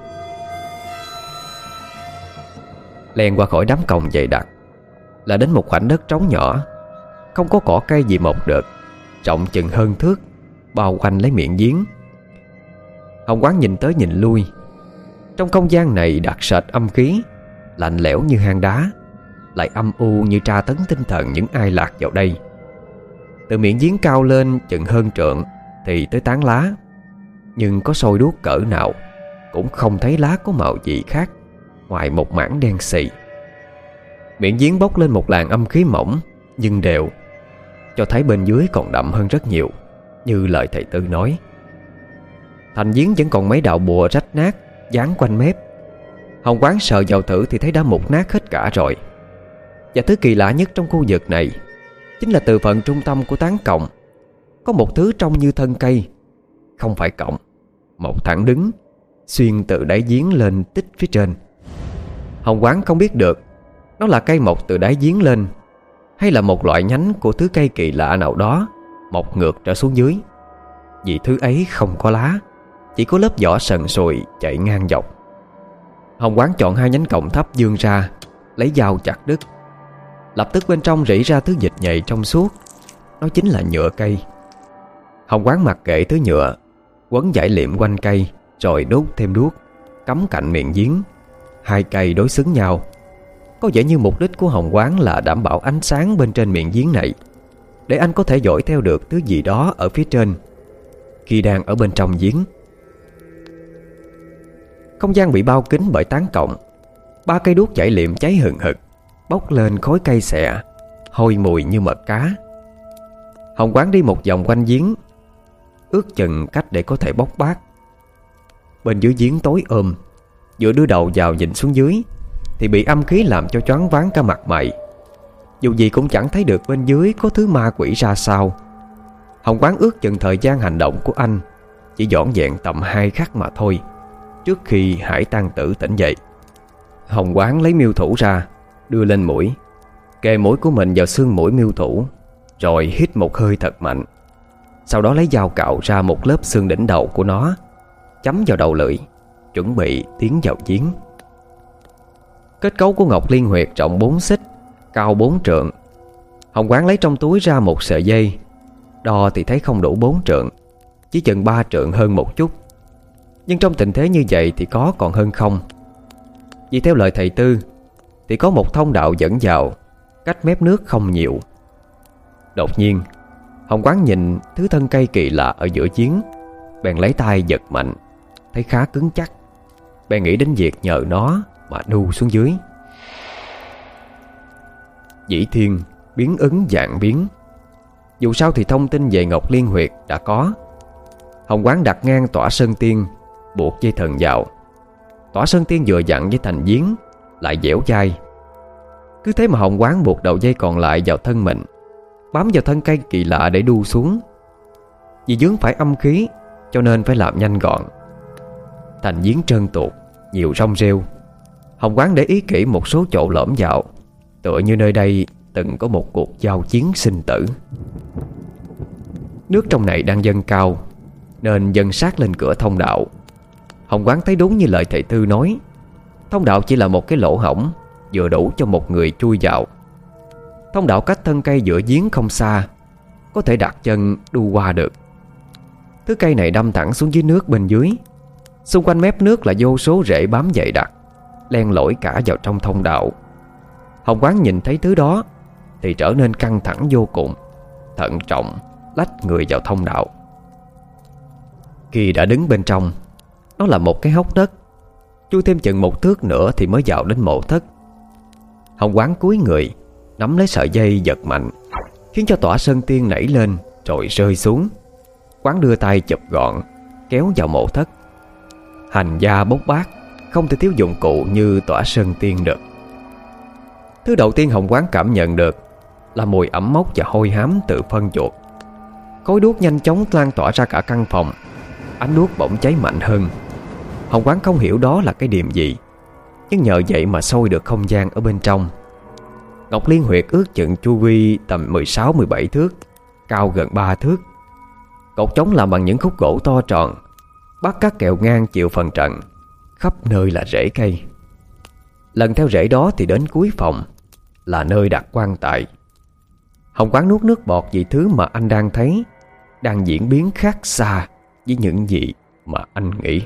Len qua khỏi đám còng dày đặc là đến một khoảnh đất trống nhỏ, không có cỏ cây gì mọc được, rộng chừng hơn thước, bao quanh lấy miệng giếng. Hồng Quán nhìn tới nhìn lui. Trong không gian này đặc sệt âm khí, lạnh lẽo như hang đá, lại âm u như tra tấn tinh thần những ai lạc vào đây. Từ miệng giếng cao lên chừng hơn trượng thì tới tán lá, nhưng có sôi đuốc cỡ nào cũng không thấy lá có màu gì khác ngoài một mảng đen xì. Miệng giếng bốc lên một làn âm khí mỏng nhưng đều, cho thấy bên dưới còn đậm hơn rất nhiều, như lời thầy Tư nói. Thành giếng vẫn còn mấy đạo bùa rách nát dán quanh mép. Hồng Quán sờ vào thử thì thấy đã mục nát hết cả rồi. Và thứ kỳ lạ nhất trong khu vực này chính là từ phần trung tâm của tán còng có một thứ trông như thân cây, không phải cọng, mọc thẳng đứng, xuyên từ đáy giếng lên tích phía trên. Hồng Quán không biết được nó là cây mọc từ đáy giếng lên, hay là một loại nhánh của thứ cây kỳ lạ nào đó mọc ngược trở xuống dưới. Vì thứ ấy không có lá, chỉ có lớp vỏ sần sùi chạy ngang dọc. Hồng Quán chọn hai nhánh cọng thấp vươn ra, lấy dao chặt đứt. Lập tức bên trong rỉ ra thứ dịch nhầy trong suốt. Đó chính là nhựa cây. Hồng Quán mặc kệ thứ nhựa, quấn dải liệm quanh cây, rồi đốt thêm đuốc, cắm cạnh miệng giếng. Hai cây đối xứng nhau. Có vẻ như mục đích của Hồng Quán là đảm bảo ánh sáng bên trên miệng giếng này, để anh có thể dõi theo được thứ gì đó ở phía trên khi đang ở bên trong giếng. Không gian bị bao kín bởi tán cộng. Ba cây đuốc dải liệm cháy hừng hực, bốc lên khói cây xè, hôi mùi như mật cá. Hồng Quán đi một vòng quanh giếng, ước chừng cách để có thể bốc bát. Bên dưới giếng tối ôm, vừa đưa đầu vào nhìn xuống dưới thì bị âm khí làm cho choáng váng cả mặt mày. Dù gì cũng chẳng thấy được bên dưới có thứ ma quỷ ra sao. Hồng Quán ước chừng thời gian hành động của anh chỉ dọn dẹn tầm hai khắc mà thôi, trước khi Hải Tang Tử tỉnh dậy. Hồng Quán lấy miêu thủ ra, đưa lên mũi, kề mũi của mình vào xương mũi miêu thủ, rồi hít một hơi thật mạnh. Sau đó lấy dao cạo ra một lớp xương đỉnh đầu của nó, chấm vào đầu lưỡi, chuẩn bị tiến vào giếng. Kết cấu của Ngọc Liên Huyệt rộng bốn xích, cao bốn trượng. Hồng Quán lấy trong túi ra một sợi dây, đo thì thấy không đủ bốn trượng, chỉ chừng ba trượng hơn một chút. Nhưng trong tình thế như vậy thì có còn hơn không. Vì theo lời thầy Tư thì có một thông đạo dẫn vào, cách mép nước không nhiều. Đột nhiên Hồng Quán nhìn thứ thân cây kỳ lạ ở giữa giếng, bèn lấy tay giật mạnh, thấy khá cứng chắc. Bèn nghĩ đến việc nhờ nó mà đu xuống dưới. Dĩ thiên biến ứng dạng biến. Dù sao thì thông tin về Ngọc Liên Huyệt đã có. Hồng Quán đặt ngang Tỏa Sơn Tiên, buộc dây thần vào. Tỏa Sơn Tiên vừa dặn với thành giếng, lại dẻo dai. Cứ thế mà Hồng Quán buộc đầu dây còn lại vào thân mình, bám vào thân cây kỳ lạ để đu xuống. Vì vướng phải âm khí cho nên phải làm nhanh gọn. Thành giếng trơn tuột, nhiều rong rêu. Hồng Quán để ý kỹ một số chỗ lõm vào, tựa như nơi đây từng có một cuộc giao chiến sinh tử. Nước trong này đang dâng cao, nên dâng sát lên cửa thông đạo. Hồng Quán thấy đúng như lời thầy Tư nói, thông đạo chỉ là một cái lỗ hổng vừa đủ cho một người chui vào. Thông đạo cách thân cây giữa giếng không xa, có thể đặt chân đu qua được. Thứ cây này đâm thẳng xuống dưới nước bên dưới. Xung quanh mép nước là vô số rễ bám dày đặc, len lỏi cả vào trong thông đạo. Hồng Quán nhìn thấy thứ đó thì trở nên căng thẳng vô cùng, thận trọng lách người vào thông đạo. Khi đã đứng bên trong, nó là một cái hốc đất, chui thêm chừng một thước nữa thì mới vào đến mộ thất. Hồng Quán cúi người, nắm lấy sợi dây giật mạnh, khiến cho Tỏa Sơn Tiên nảy lên rồi rơi xuống. Quán đưa tay chụp gọn, kéo vào mộ thất. Hành gia bốc bát, không thể thiếu dụng cụ như Tỏa Sơn Tiên được. Thứ đầu tiên Hồng Quán cảm nhận được là mùi ẩm mốc và hôi hám từ phân chuột. Khói đuốc nhanh chóng lan tỏa ra cả căn phòng. Ánh đuốc bỗng cháy mạnh hơn. Hồng Quán không hiểu đó là cái điềm gì, nhưng nhờ vậy mà soi được không gian ở bên trong. Ngọc Liên Huyệt ước chừng chu vi tầm mười sáu mười bảy thước, cao gần ba thước. Cột chống làm bằng những khúc gỗ to tròn, bắt các kẹo ngang chịu phần trận. Khắp nơi là rễ cây. Lần theo rễ đó thì đến cuối phòng là nơi đặt quan tài. Hồng Quán nuốt nước bọt vì thứ mà anh đang thấy đang diễn biến khác xa với những gì mà anh nghĩ.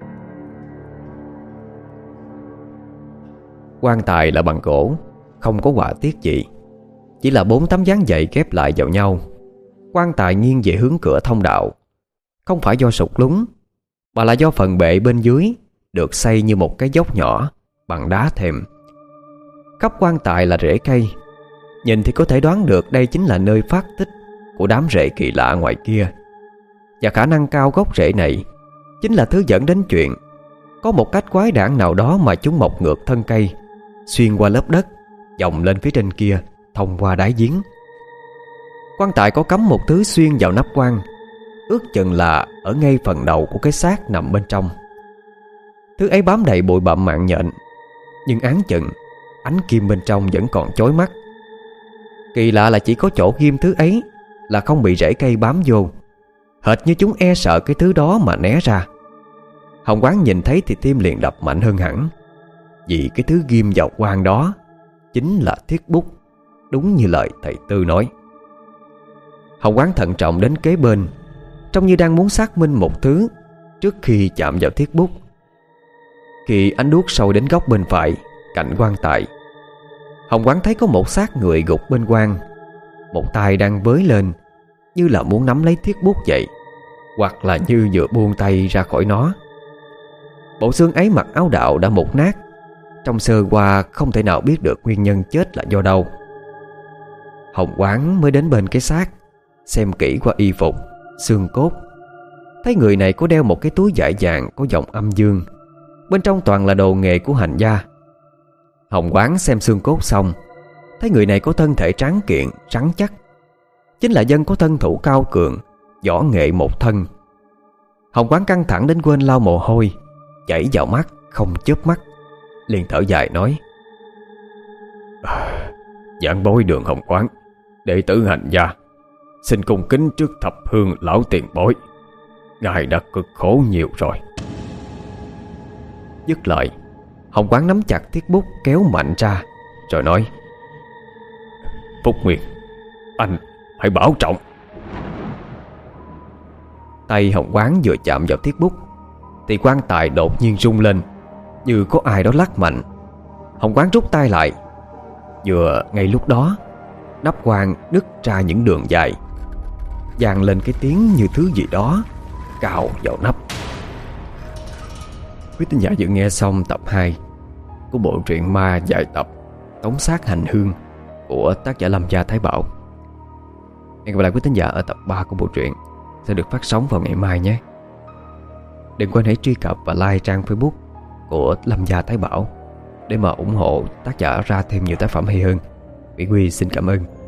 Quan tài là bằng gỗ, không có họa tiết gì, chỉ là bốn tấm dáng dậy ghép lại vào nhau. Quan tài nghiêng về hướng cửa thông đạo, không phải do sụt lún, mà là do phần bệ bên dưới được xây như một cái dốc nhỏ bằng đá thềm. Khắp quan tài là rễ cây. Nhìn thì có thể đoán được đây chính là nơi phát tích của đám rễ kỳ lạ ngoài kia. Và khả năng cao gốc rễ này chính là thứ dẫn đến chuyện có một cách quái đản nào đó mà chúng mọc ngược thân cây, xuyên qua lớp đất, dòng lên phía trên kia, thông qua đáy giếng. Quan tài có cắm một thứ xuyên vào nắp quan, ước chừng là ở ngay phần đầu của cái xác nằm bên trong. Thứ ấy bám đầy bụi bặm mạng nhện, nhưng áng chừng ánh kim bên trong vẫn còn chói mắt. Kỳ lạ là chỉ có chỗ ghim thứ ấy là không bị rễ cây bám vô, hệt như chúng e sợ cái thứ đó mà né ra. Hồng Quán nhìn thấy thì tim liền đập mạnh hơn hẳn, vì cái thứ ghim vào quan đó chính là thiết bút, đúng như lời thầy Tư nói. Hồng Quán thận trọng đến kế bên, trông như đang muốn xác minh một thứ trước khi chạm vào thiết bút. Khi ánh đuốc sâu đến góc bên phải cạnh quan tài, Hồng Quán thấy có một xác người gục bên quan, một tay đang với lên như là muốn nắm lấy thiết bút vậy, hoặc là như vừa buông tay ra khỏi nó. Bộ xương ấy mặc áo đạo đã mục nát, trong sơ qua không thể nào biết được nguyên nhân chết là do đâu. Hồng Quán mới đến bên cái xác, xem kỹ qua y phục, xương cốt, thấy người này có đeo một cái túi vải vàng có dòng âm dương, bên trong toàn là đồ nghề của hành gia. Hồng Quán xem xương cốt xong, thấy người này có thân thể tráng kiện, rắn chắc, chính là dân có thân thủ cao cường, võ nghệ một thân. Hồng Quán căng thẳng đến quên lau mồ hôi chảy vào mắt không chớp mắt, liền thở dài nói: Giảng bối Đường Hồng Quán, đệ tử hành gia, xin cung kính trước thập hương lão tiền bối. Ngài đã cực khổ nhiều rồi. Dứt lời, Hồng Quán nắm chặt thiết bút kéo mạnh ra, rồi nói: Phúc Nguyên, anh hãy bảo trọng. Tay Hồng Quán vừa chạm vào thiết bút thì quan tài đột nhiên rung lên, như có ai đó lắc mạnh. Hồng Quán rút tay lại. Vừa ngay lúc đó, nắp quan nứt ra những đường dài, vang lên cái tiếng như thứ gì đó cào vào nắp. Quý tín giả vừa nghe xong tập hai của bộ truyện ma dài tập Tống Xác Hành Hương của tác giả Lâm Gia Thái Bảo. Hẹn gặp lại quý tín giả ở tập ba của bộ truyện sẽ được phát sóng vào ngày mai nhé. Đừng quên hãy truy cập và like trang Facebook của Lâm Gia Thái Bảo để mà ủng hộ tác giả ra thêm nhiều tác phẩm hay hơn. Mỹ Huy xin cảm ơn.